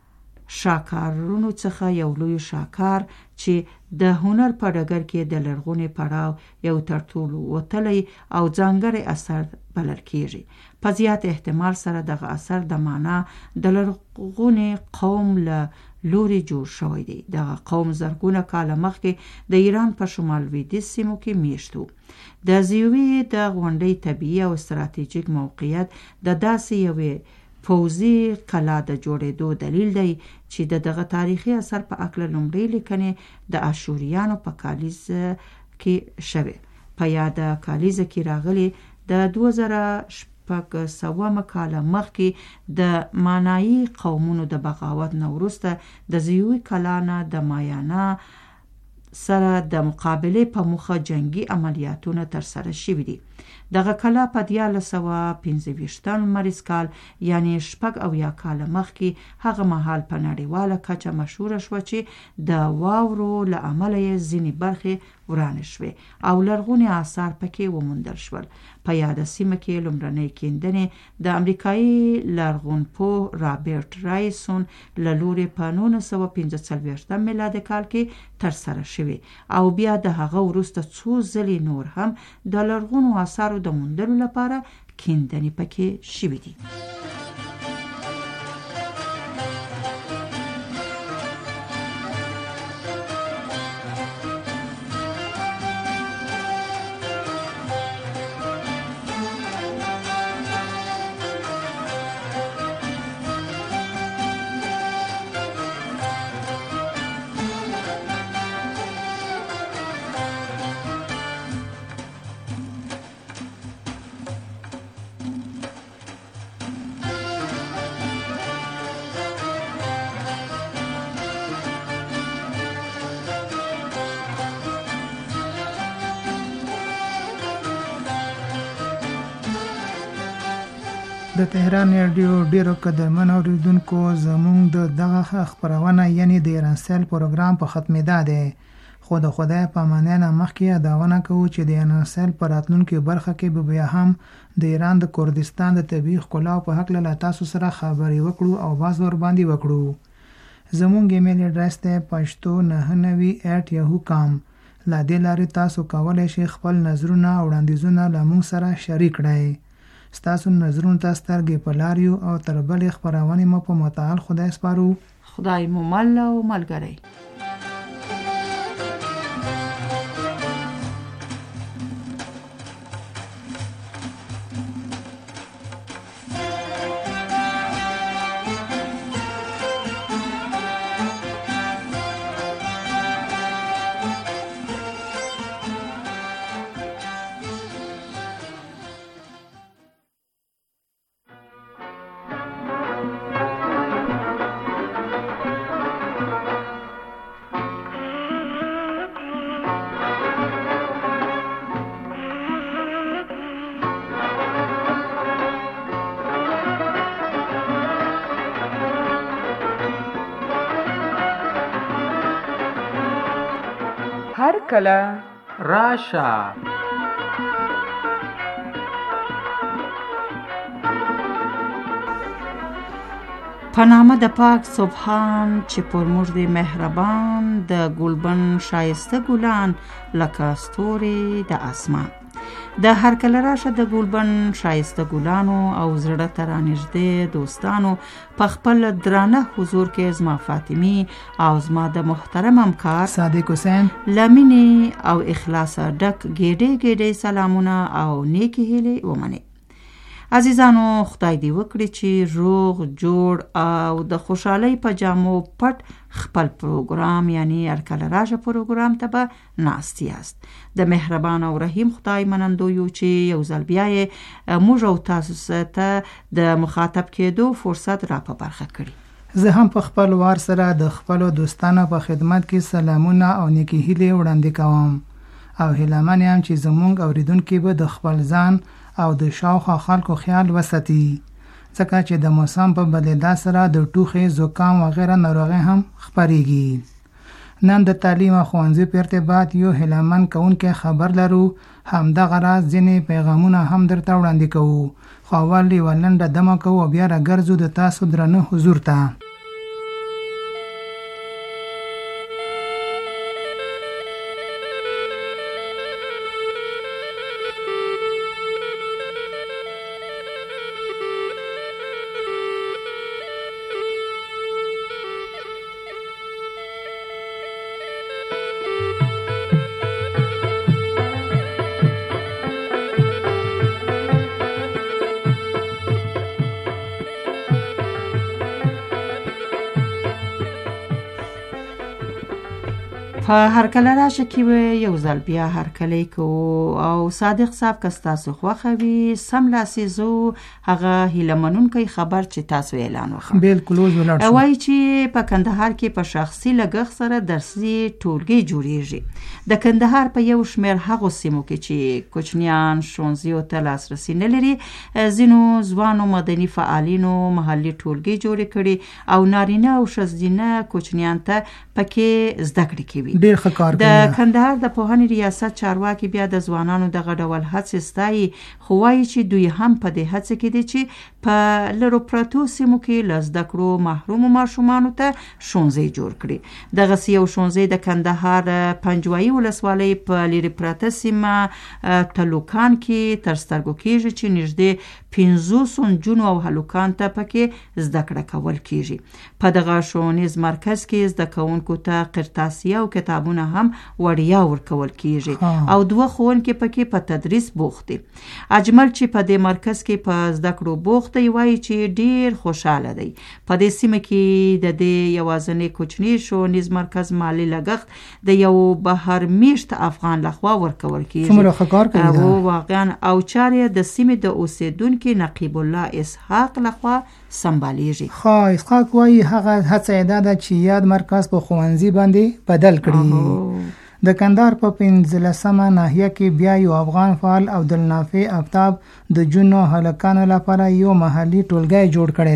شاکارونو څخه یو لوی شاکار چې د هنر په ډګر کې د لرغوني پړاو یو تر ټولو وتلی او ځانګړی اثر بلل کیږي. په زیات احتمال سره دغه اثر د معنا د لرغوني قوم له لوري جوړ شوی دی. دغه قوم زرګونه کاله مخکې د ایران په شمال لویدیځ سیمو کې میشت و. د زیوی د غونډۍ طبیعي او ستراتیژیک موقعیت د داسې یوې پوځي کلا د جوړېدو دلیل دی چې د دغه تاریخي اثر په اکله لومړۍ لیکنې د اشوریانو په کالیز کې شوې. په یاده کالیزه کې راغلي د دوه زره شپږ سوه کاله مخکې د مانایي قومونو د بغاوت نه وروسته د زیوی کلا نه د مایانا سره د مقابلې په موخه جنگي عملیاتونه ترسره شوي دي. دغه کلا په دیارلس سوه پنځه ویشتم لمریز کال یعنی شپږ اویا کاله مخکې هغه مهال په نړیواله کچه مشهوره شوه چې د واورو له امله یې ځینې برخې ورانې شوې او لرغوني آثار پکې وموندل شول. په یاده سیمه کې لومړنۍ کیندنې د امریکایي لرغونپوه رابرټ رایسون له لورې په نولس سوه پنځه څلوېښتم میلادي کال کې ترسره شوې او بیا د هغه وروسته څو ځلې نور هم د لرغونو آثارو د موندلو لپاره کیندنې پکې شوې دي. د تهران رادیو ډیرو قدرمن اوریدونکو، زموږ د دغه خبرونه یعنی د ایرانسل پروګرام په ختمېدا دی، خو د خدای په امان نه مخکې یادونه کوو چې د ایرانسل په راتلونکي برخه کې به بیا هم د ایران د کردستان د طبیعي ښکلا په هکله له تاسو سره خبرې وکړو او باز ور باندې وکړو. زموږ ایمیل اډرس دی پښتو نهه نوي ایټ یاهو کام. له دې لارې تاسو کولی شئ خپل نظرونه او وړاندیزونه له موږ سره شریک کړئ. ستاسو نظرونو ته سترګې په لار یو او تر بلې خپرونې مو په متعال خدای سپارو. خدای مو مل او ملګری. هر کله راشه. په نامه د پاک سبحان چې پر موږ دی مهربان، د ګلبن شایسته ګلان لکه ستوري د اسمان. د هرکله راشه د ګلبن شایسته ګلانو او زړه ته رانږدې دوستانو په خپل درانه حضور کې زما فاطمی او زما د محترم همکار صادق حسین لمینې او اخلاص ډک ګېډې ګېډې سلامونه او نیکی هیلې ومنئ. عزیزانو خدای دی وکړي چې روغ جوړ او د خوشحالۍ په جامو پټ خپل پروګرام یعنی هرکله راشه پروګرام ته به ناست یاست. د مهربان او رحیم خدای منندو یو چې یو ځل بیا یې موږ او تاسو ته د مخاطب کېدو فرصت را په برخه کړي. زه هم په خپل وار سره د خپلو دوستانو په خدمت کې سلامونه او نیکی هیلې وړاندې کوم او هیله من یم چې زموږ اوریدونکي به د خپل ځان او د شاوخوا خلکو خیال وساتي ځکه چې د موسم په بدلیدا سره د ټوخې زکام وغیره ناروغۍ هم خپریږي. نن د تعلیم او ښوونځي په ارتباط یو هیلهمن کوونکی خبر لرو. همدغه راز ځینې پیغامونه هم درته وړاندې کوو خو اول یوه لنډه دمه کوو او بیا راګرځو د تاسو درانه حضور ته. په هرکله راشه کې یو ځل بیا هرکلی کوو او صادق صاحب که ستاسو خوښه وي سملاسې زه هغه هیله منونکی خبر چې تاسو اعلان وکړم. بالکل اوس ولاړ شو. وایي چې په کندهار کې په شخصي لګښت سره درسي ټولګي جوړیږي. د کندهار په یو شمېر هغو سیمو کې چې کوچنیان ښوونځیو ته لاسرسي نه لري ځینو ځوانو مدني فعالینو محلي ټولګي جوړې کړي او نارینه او ښځینه کوچنیان ته پکې زده کړې کوي. ډیر ښه کار کوي. د کندهار د پوهنې ریاست چارواکي بیا د ځوانانو دغه ډول هڅې ستایي خو وایي چې دوی هم په دې هڅه کې دي چې په لرو پرتو سیمو کې له زده کړو محرومو ماشومانو ته ښوونځي جوړ کړي. دغسې یو ښوونځی د کندهار پنجوایي ولسوالۍ په لرې پرته سیمه تلوکان کې تر سترګو کېږي چې نږدې پنځوسو نجونو او هلکانو ته پکې زده کړه کول کېږي. په دغه ښوونیز مرکز کې زده کوونکو ته قرطاسیه او کتابونه هم وړیا ورکول کېږي او دوه ښوونکي پکې په تدریس بوخت دي. اجمل چې په دې مرکز کې په زده کړو بوخت دی وایي چې ډیر خوشحاله دی. په دې سیمه کې د دې یوازینی کوچني ښوونیز مرکز مالي لګښت د یو بهر میشت افغان لخوا ورکول کېږي. څومره ښه کار کوي او واقعا او چارې د سیمې د اوسیدونکو نقیب الله اسحاق لخوا سمبالیږي. خو اسحاق وایي هغه هڅه یې ده چې یاد مرکز په ښوونځي باندې بدل کړي. د کندهار په پنځلسمه ناحیه کې بیا یو افغان فعال عبدالنافع آفتاب د جنو هلکانو لپاره یو محلي ټولګی جوړ کړی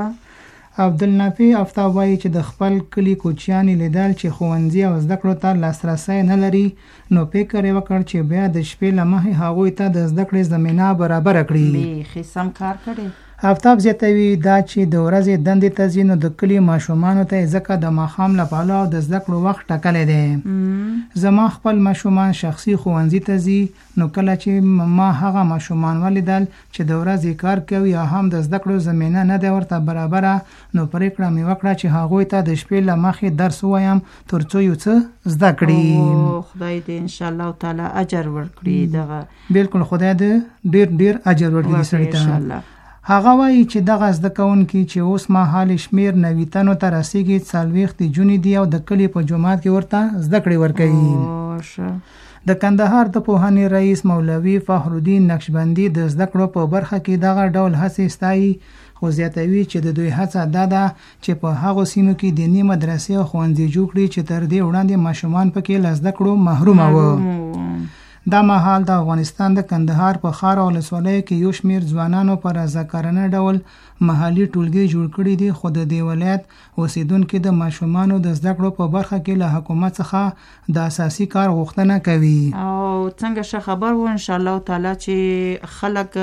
دی. عبدالنافع آفتاب وایي چې د خپل کلي کوچیانې لیدل چې ښوونځي او زده کړو ته لاسرسی نه لري نو فکر یې وکړ چې بیا د شپې له مخې هغوی ته د زده کړې زمینه برابره کړي. بیخي سم کار کړی. آفتاب زیاتوي دا چې د ورځې دندې ته ځي نو د کلي ماشومانو ته ځکه د ماښام له پلوه او د زده کړو وخت ټاکلی دی. زما خپل ماشومان شخصي ښوونځي ته ځي نو کله چې ما هغه ماشومان ولیدل چې د ورځې کار کوي یا هم د زده کړو زمینه نه ده ورته برابره نو پرېکړه مې وکړه چې هغوی ته د شپې له مخې درس ووایم تر څو یو څه زده کړي. خدای دې انشاءالله تعالی اجر ورکړي. دغه بالکل خدای دې ډیر ډیر اجر ورکړي سړي ته. هغه وایي چې دغه زده کوونکي چې اوس مهال شمېر نوي تنو ته رسیږي څلوېښت نجونې دي او د کلي په جومات کې ورته زده کړې ورکوي. د کندهار د پوهنې رئیس مولوي فخرالدین نقشبندي د زده کړو په برخه کې دغه ډول هڅې ستایي خو زیاتوي چې د دوی هڅه دا ده چې په هغو سیمو کې دیني مدرسې او ښوونځي جوړ کړي چې تر دې وړاندې ماشومان پکې له زده کړو محرومه وو. دا مهال د افغانستان د کندهار په ښار او ولسوالۍ کې یو شمېر ځوانانو په رضاکارانه ډول محلي ټولګي جوړ کړي دي خو د دې ولایت اوسیدونکي د ماشومانو د زده کړو په برخه کې له حکومت څخه د اساسي کار غوښتنه کوي. او څنګه ښه خبر وو انشاءالله تعالی چې خلک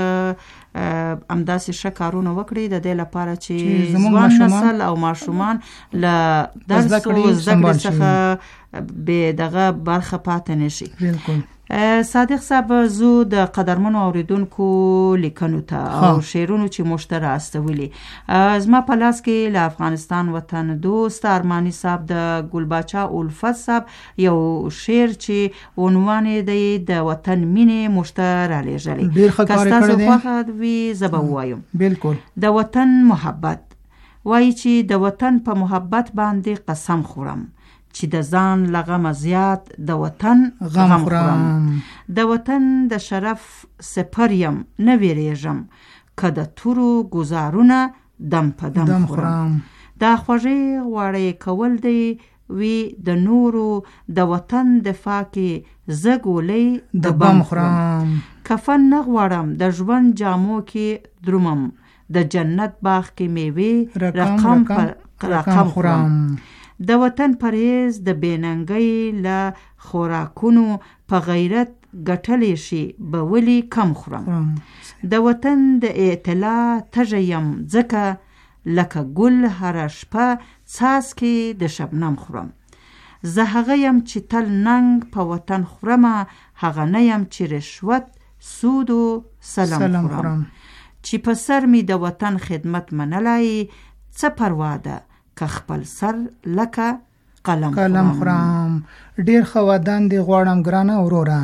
همداسې ښه کارونه وکړي د دې لپاره چې ځوان نسل او ماشومان له درس او زده کړې څخه بې دغه برخه پاتې نشي. بالکل. صادق صاحب زه د قدرمنو اوریدونکو لیکنو ته او شعرونو چې موږ ته راستولي زما په لاس کې له افغانستان وطن دوست ارماني صاحب د ګلباچا الفت صاحب یو شعر چې عنوان یې د وطن مینې موږ ته رالیږلی. ډېر ښه کار یې کړی دی. که ستاسو خوښه وي زه به ووایم. بالکل. د وطن محبت وایي چې د وطن په محبت باندې قسم خورم چې د ځان له غمه زیات د وطن غم خورم. د وطن د شرف سپر یم نه ویریږم که د تورو ګزارونه دم په دم خورم. دا خوږې غواړې کول دی وی د نورو د وطن دفاع کې زه ګولۍ د بم خورم. کفن نه غواړم د ژوند جامو کې درومم د جنت باغ کې میوې رقم په رقم خورم. د وطن پرهیز د بېننګۍ له خوراکونو په غیرت ګټلی شي به ولې کم خورم. د وطن د اعتلا تږی یم ځکه لکه ګل هره شپه څاڅکې د شبنم خورم. زه هغه یم چې تل ننګ په وطن خورمه هغه نه یم چې رشوت سود و سلم خورم. چې په سر می د وطن خدمت منلای څه پروا ده که خپل سر لکه قلم قلم خورم. ډیر ښه ودان دی غواړم ګرانه وروره.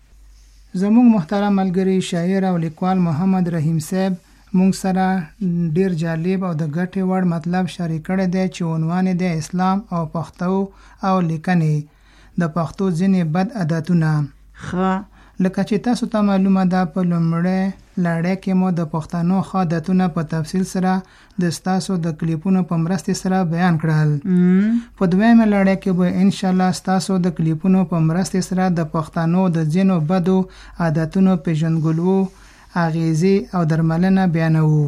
زموږ محترم ملګری شاعر او لیکوال محمد رحیم صاحب مونږ سره ډیر جالب او د ګټې وړ مطلب شریک کړی دی چې عنوان دی اسلام او پښتو او لیکنې د پښتو ځینې بد عادتونه. ښه لکه چې تاسو ته معلومه ده په لومړی لړۍ کې مو د پښتنو ښه عادتونه په تفصیل سره د ستاسو د کلیپونو په مرستې سره بیان کړل. په دویمه لړۍ کې به انشاءالله ستاسو د کلیپونو په مرستې سره د پښتنو د ځینو بدو عادتونو پیژندګلو اغیزې او درملنه بیانوو.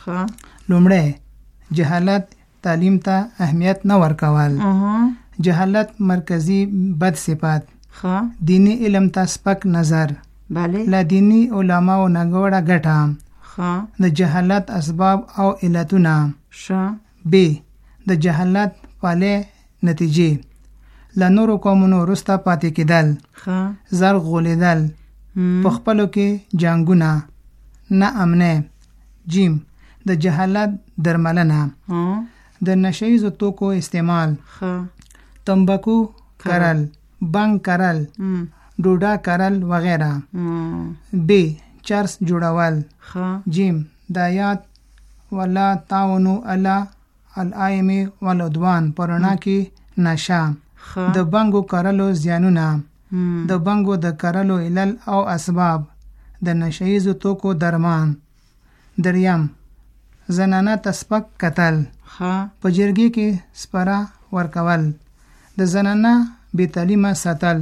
لومړی جهالت تعلیم ته اهمیت نه ورکول. جهالت مرکزی بد صفات. دینی علم ته سپک نظر. بله. لا دینی علماء او نګوړه ګټه. د جهالت اسباب او علتونه. ښه. ب د جهالت پالې نتیجې لا نورو قومونو وروسته پاتې کېدل. ښه. زر غولېدل. په خپلو کې جنګونه نه امنه. جیم د جهالت درملنه. د نشهیزو توکو استعمال. ښه. تنباکو کرل، بنګ کرل، ډوډا کرل وغیرہ. بی چرس جوړول. جیم د آیات ولا تعاونوا علی الائم والعدوان پرانا کې نشه. د بنګو کرلو زیانونه. د بنګو د کرلو علل او اسباب. د نشهیزو توکو درمان. دریم زنانه تسپک قتل. په جرګې کې سپرا ورکول. د زنانه بې تعلیمه ساتل.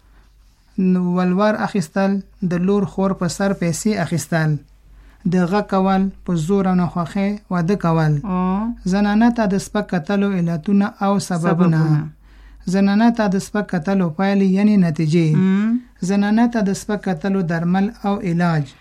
ولور اخیستل. د لور خور په سر پیسې اخیستل. د غږ کول په زور او ناخوښۍ واده کول. زنانه ته د سپک قتلو علتونه او سببونه. زنانه ته د سپک قتلو پایلې یعنی نتیجې. زنانه ته د سپک قتلو درمل او علاج.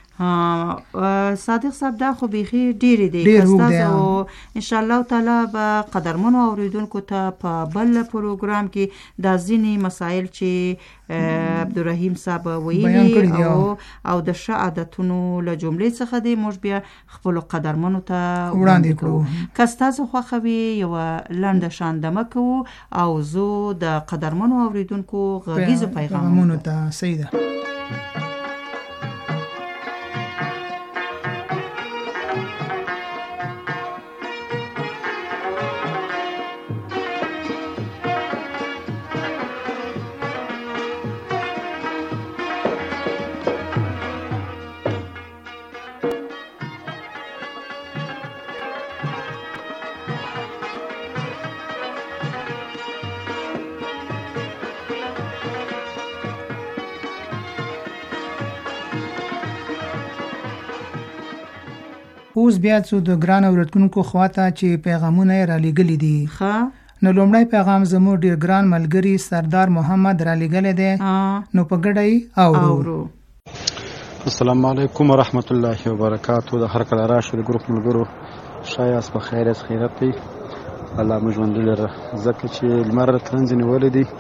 صادق صاحب دا خو بیخي ډیری دی. تاسو ان شاء الله تعالی به قدرمنو اوریدونکو ته په بل پروګرام کې دا ځینې مسایل چې عبدالرحیم صاحب ویلي او او د ښه عادتونو له جملې څخه دی موږ بیا خپلو قدرمنو ته وړاندې کوو. که ستاسو خوښه وي یوه لنډه شاندمه کوو او زه د قدرمنو اوریدونکو غږیزو پیغامونو ته. صحیح ده. اوس بیا څو د ګران اوریدونکو خواته چې پیغامونه را لېږلي دي. ښه. نو لومړی پیغام زموږ ډیر ګران ملګری سردار محمد را لېږلی دی. نو په ګډه یې اورو. السلام علیکم ورحمت الله وبرکاتو. د هر کله راشو د ګروپ ملګرو ښایاست په خیریت خیرت دی. الله مو ژوندي لره ځکه چې لمر ترنځ نیولی دی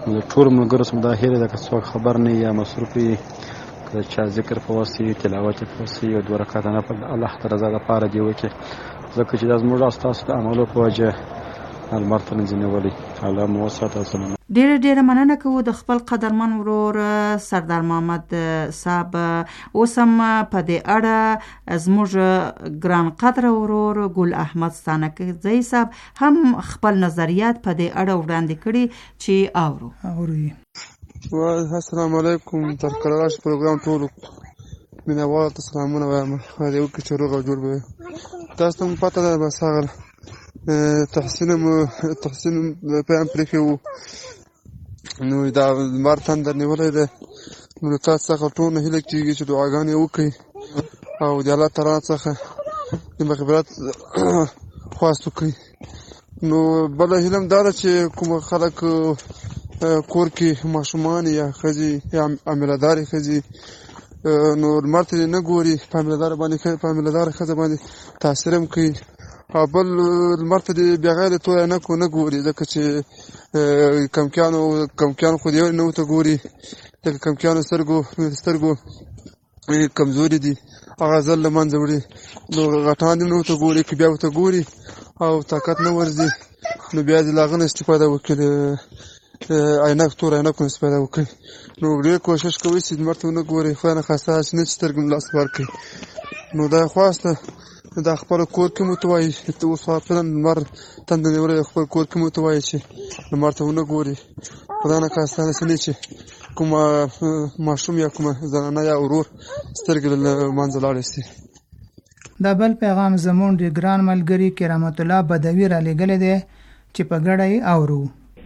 د ټولو ملګرو سم دا هیله ده که څوک خبر نه یا مصروف وي که چا ذکر په وس وي تلاوت په وس وي او دوه رکعاته نفل د الله تعالی رضا دپاره دې وکړي ځکه چې دا زموږ او ستاسو د عملو په وجه المر ته نه ځي نیولی. الله مو وساته. السلام. ډیره ډیره مننه کوو د خپل قدرمن ورور سردار محمد صاحب. اوس هم په دې اړه زموږ ګران قدر ورور ګل احمد ستانکزی صاحب هم خپل نظریات په دې اړه وړاندې کړي چې اورو. اورو. السلام علیکم. تر کراش پروګرام ټولو مینوالو ته سلامونه وایم. دې وکړي چې روغ او جوړ به تاسو ته پته ده بس هغه تحسین تحسین پیغام پرېښی وو نو دا لمر تندر نیولی دی نو له تاسو څخه ټول هیله کېږي چې دعاګانې وکړئ او د الله تعالی څخه د مغفرت خواست وکړئ. نو بله هیله هم دا ده چې کوم خلک کور کې ماشومان یا ښځې یا عاملهدارې ښځې نو لمر ته نه ګوري په عاملهداره باندې په عاملهداره ښځه باندې تاثیر هم کوي او بل لمر ته د بېغیرې تویه عینکو نه ګوري ځکه چې کمکیانو کمکیانو خو د یو نه ورته ګوري ځکه کمکیانو سترګو سترګو کمزوري دي هغه ځل له منځه وړي نو غټان دې نه ورته ګوري که بیا ورته ګوري او طاقت نه ورځي نو بیا دې له هغه نه استفاده وکړي عینک تور عینکو نه استفاده وکړي. نو ډېر کوشش کوئ چې لمر ته ونه ګورئ خدای نخواسته هسې نه چې سترګې مو لاس ورکړئ. نو دا خواسته دا خپل کور کې مو ته وایي اوس فعلا لمر تنده نیولی خپل کور کې مو ته وایي چې لمر ته ونه ګوري خدای نخواسته هسې نه چې کومه ماشوم یا کومه زنانه یا ورور سترګې له منځه لاړې شي. دا بل پیغام زموږ د ګران ملګري کرامت الله بدوي را لېږلی دی چې په ګډه یې اورو.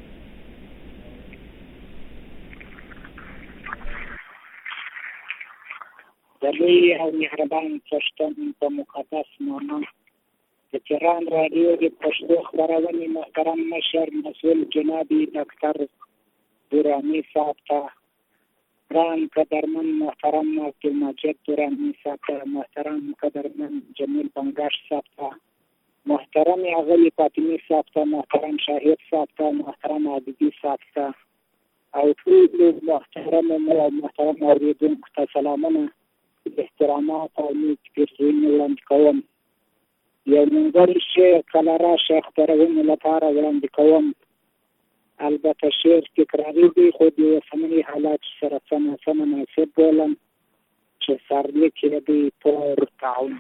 د لوی او مهربان څښتن په مقدس نامه د تهران راډیو د پښتو خپرونې محترم مشر مسؤل جناب ډاکټر دراني صاحب ته ګران قدرمن محترم عبدالمجید دراني صاحب ته محترم قدرمن جمیل بنګاش صاحب ته محترم اغلي فاطمي صاحب ته محترم شاهد صاحب ته محترم عابدي صاحب ته او ټول محترم او محترم اوریدونکو ته سلامونه احترامات او نیک پیرزوینې وړاندې کوم. یو نیمګړی شعر کله راشه خپرونې لپاره وړاندې کوم. البته شعر تکراري دی خو د اوسني حالات سره سمه سمه مناسب بولم چې سرلیک یې دی پر تعاون.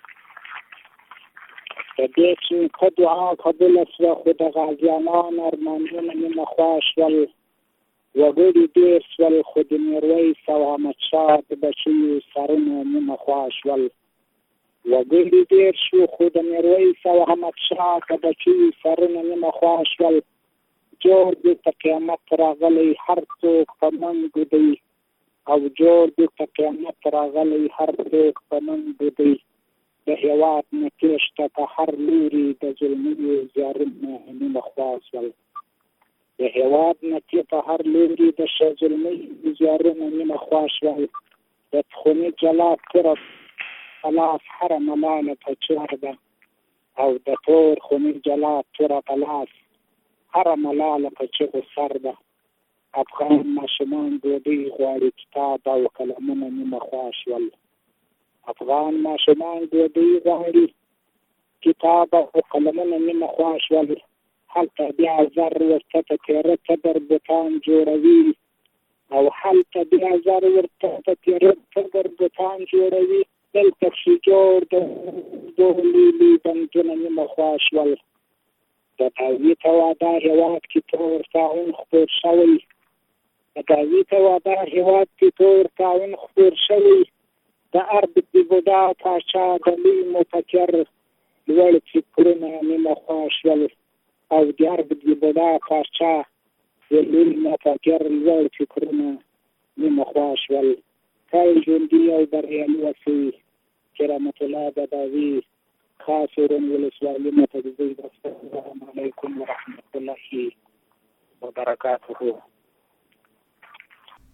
د دې چې ښه دعا قبوله شوه خو د غازیانو ارمانونه نیمه خوا شول وګړي ډېر شول خو د میرویس او احمدشاه د بچیو سرونه نیمه خوا شول. وګړي ډېر شو خو د میرویس او احمدشاه د بچیو سرونه نیمه خوا شول. جوړ د قیامت راغلی هر څوک په منګو دی او جوړ د قیامت راغلی هر څوک په منګو دی. د هېواد نه تېښته په هر لوري د ظلمیو زیارونه نیمه خوا شول. د هېواد نه چې په هر لوري د ظلمي زیارونه نیمه خوا شول. د تخوني جلاد توره په لاس هره ملاله په چور ده او د تور خوني جلاد توره په لاس هره ملاله په چغو سر ده. افغان ماشومان ډوډۍ غواړي کتاب او قلمونه نیمه خوا شول. افغان ماشومان ډوډۍ غواړي کتاب او قلمونه نیمه خوا شول. هلته بیا زر ورته په تیره تبر بوتان جوړوي او هلته بیا زر ورته په تیره تبر بوتان جوړوي. دلته چې جوړ د دولیلي بندونه نیمه خوا شول. د داوي تواده هېواد کې تور طاعون خپور شوی. د داوي تواده هېواد کې تور طاعون خپور شوی. د ارب د بودا پاچا د لوی مفکر لوړ فکرونه نیمه خوا شول. او د ارب د بودا پاچا د لوی مفکر لوړ فکرونه نیمه خوا شول. تل ژوندي او بریالي اوسئ. کرامت الله بداوي خاص ورن ولسوالي متدزي. السلام علیکم ورحمت الله وبرکاته.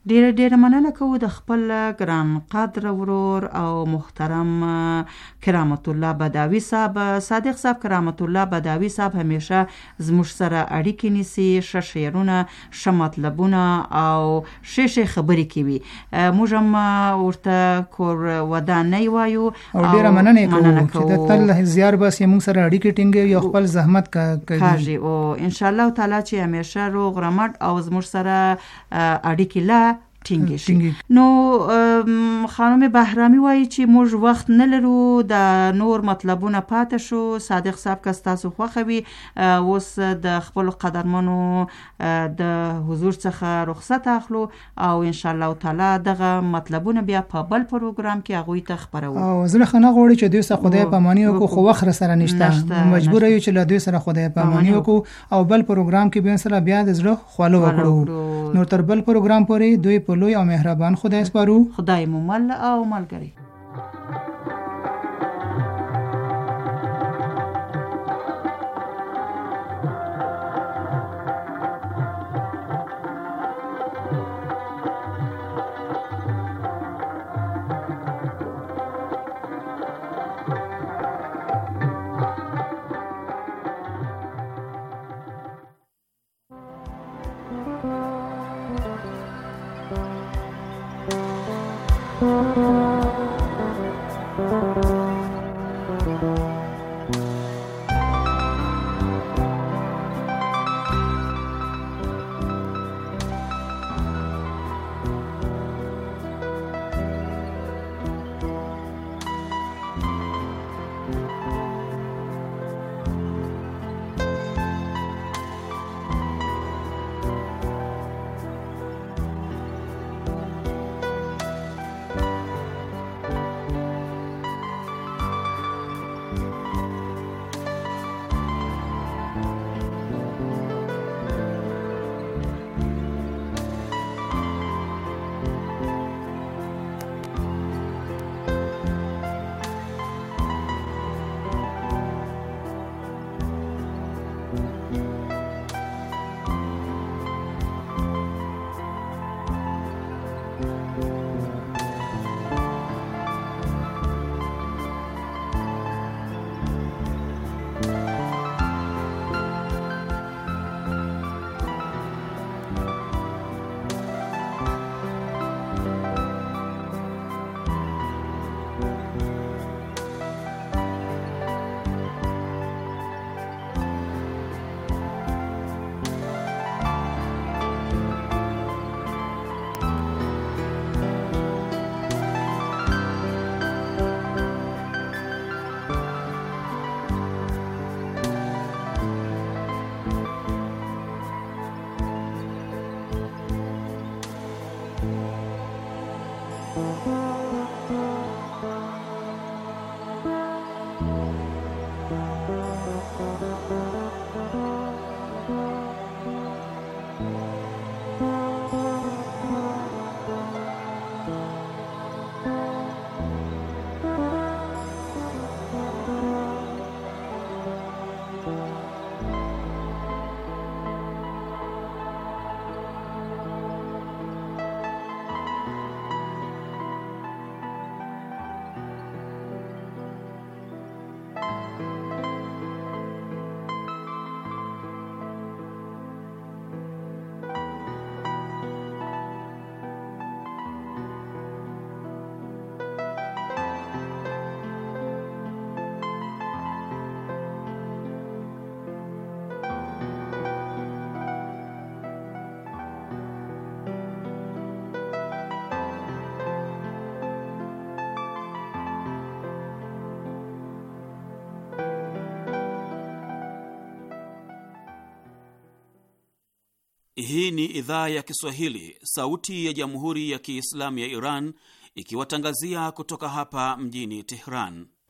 ډیر ډیر مننه کوو د خپل ګران قدر ورور او محترم کرامت الله بداوی صاحب. صادق صاحب کرامت الله بداوی صاحب همیشه زموږ سره اړیکې نیسي، ښه شعرونه، ښه مطلبونه او ښه ښه خبرې کوي. موږ هم ورته کور ودانۍ وایو او ډیر مننه کوو چې د تل زیار بس موږ سره اړیکې ټینګوي او خپل زحمت کوي او ان شاء الله تعالی چې همیشه روغ رمټ او زموږ سره اړیکې لا ټینګ شي. نو خانم بهرامي وایي چې موږ وخت نه لرو، د نور مطلبونه پاتې شو. صادق صاحب که تاسو خوښوي اوس د خپل قدرمنو د حضور څخه رخصت اخلو او ان شاء الله تعالی دغه مطلبونه بیا په بل پروګرام کې هغوی ته خبرو. او زه خنه غوړي چې دوی سره خدای پاماني وکړو، خو وخت سره نشته، مجبور یو چې له دوی سره خدای پاماني وکړو او بل پروګرام کې به سره بیا د زړه خولو وکړو. نو تر بل پروګرام پورې دوی په لوی او مهربان خدای سپارو. خدای مو مل او ملګری. Hii ni idhaa ya Kiswahili, sauti ya Jamhuri ya Kiislamu ya Iran, ikiwatangazia kutoka hapa mjini Tehran.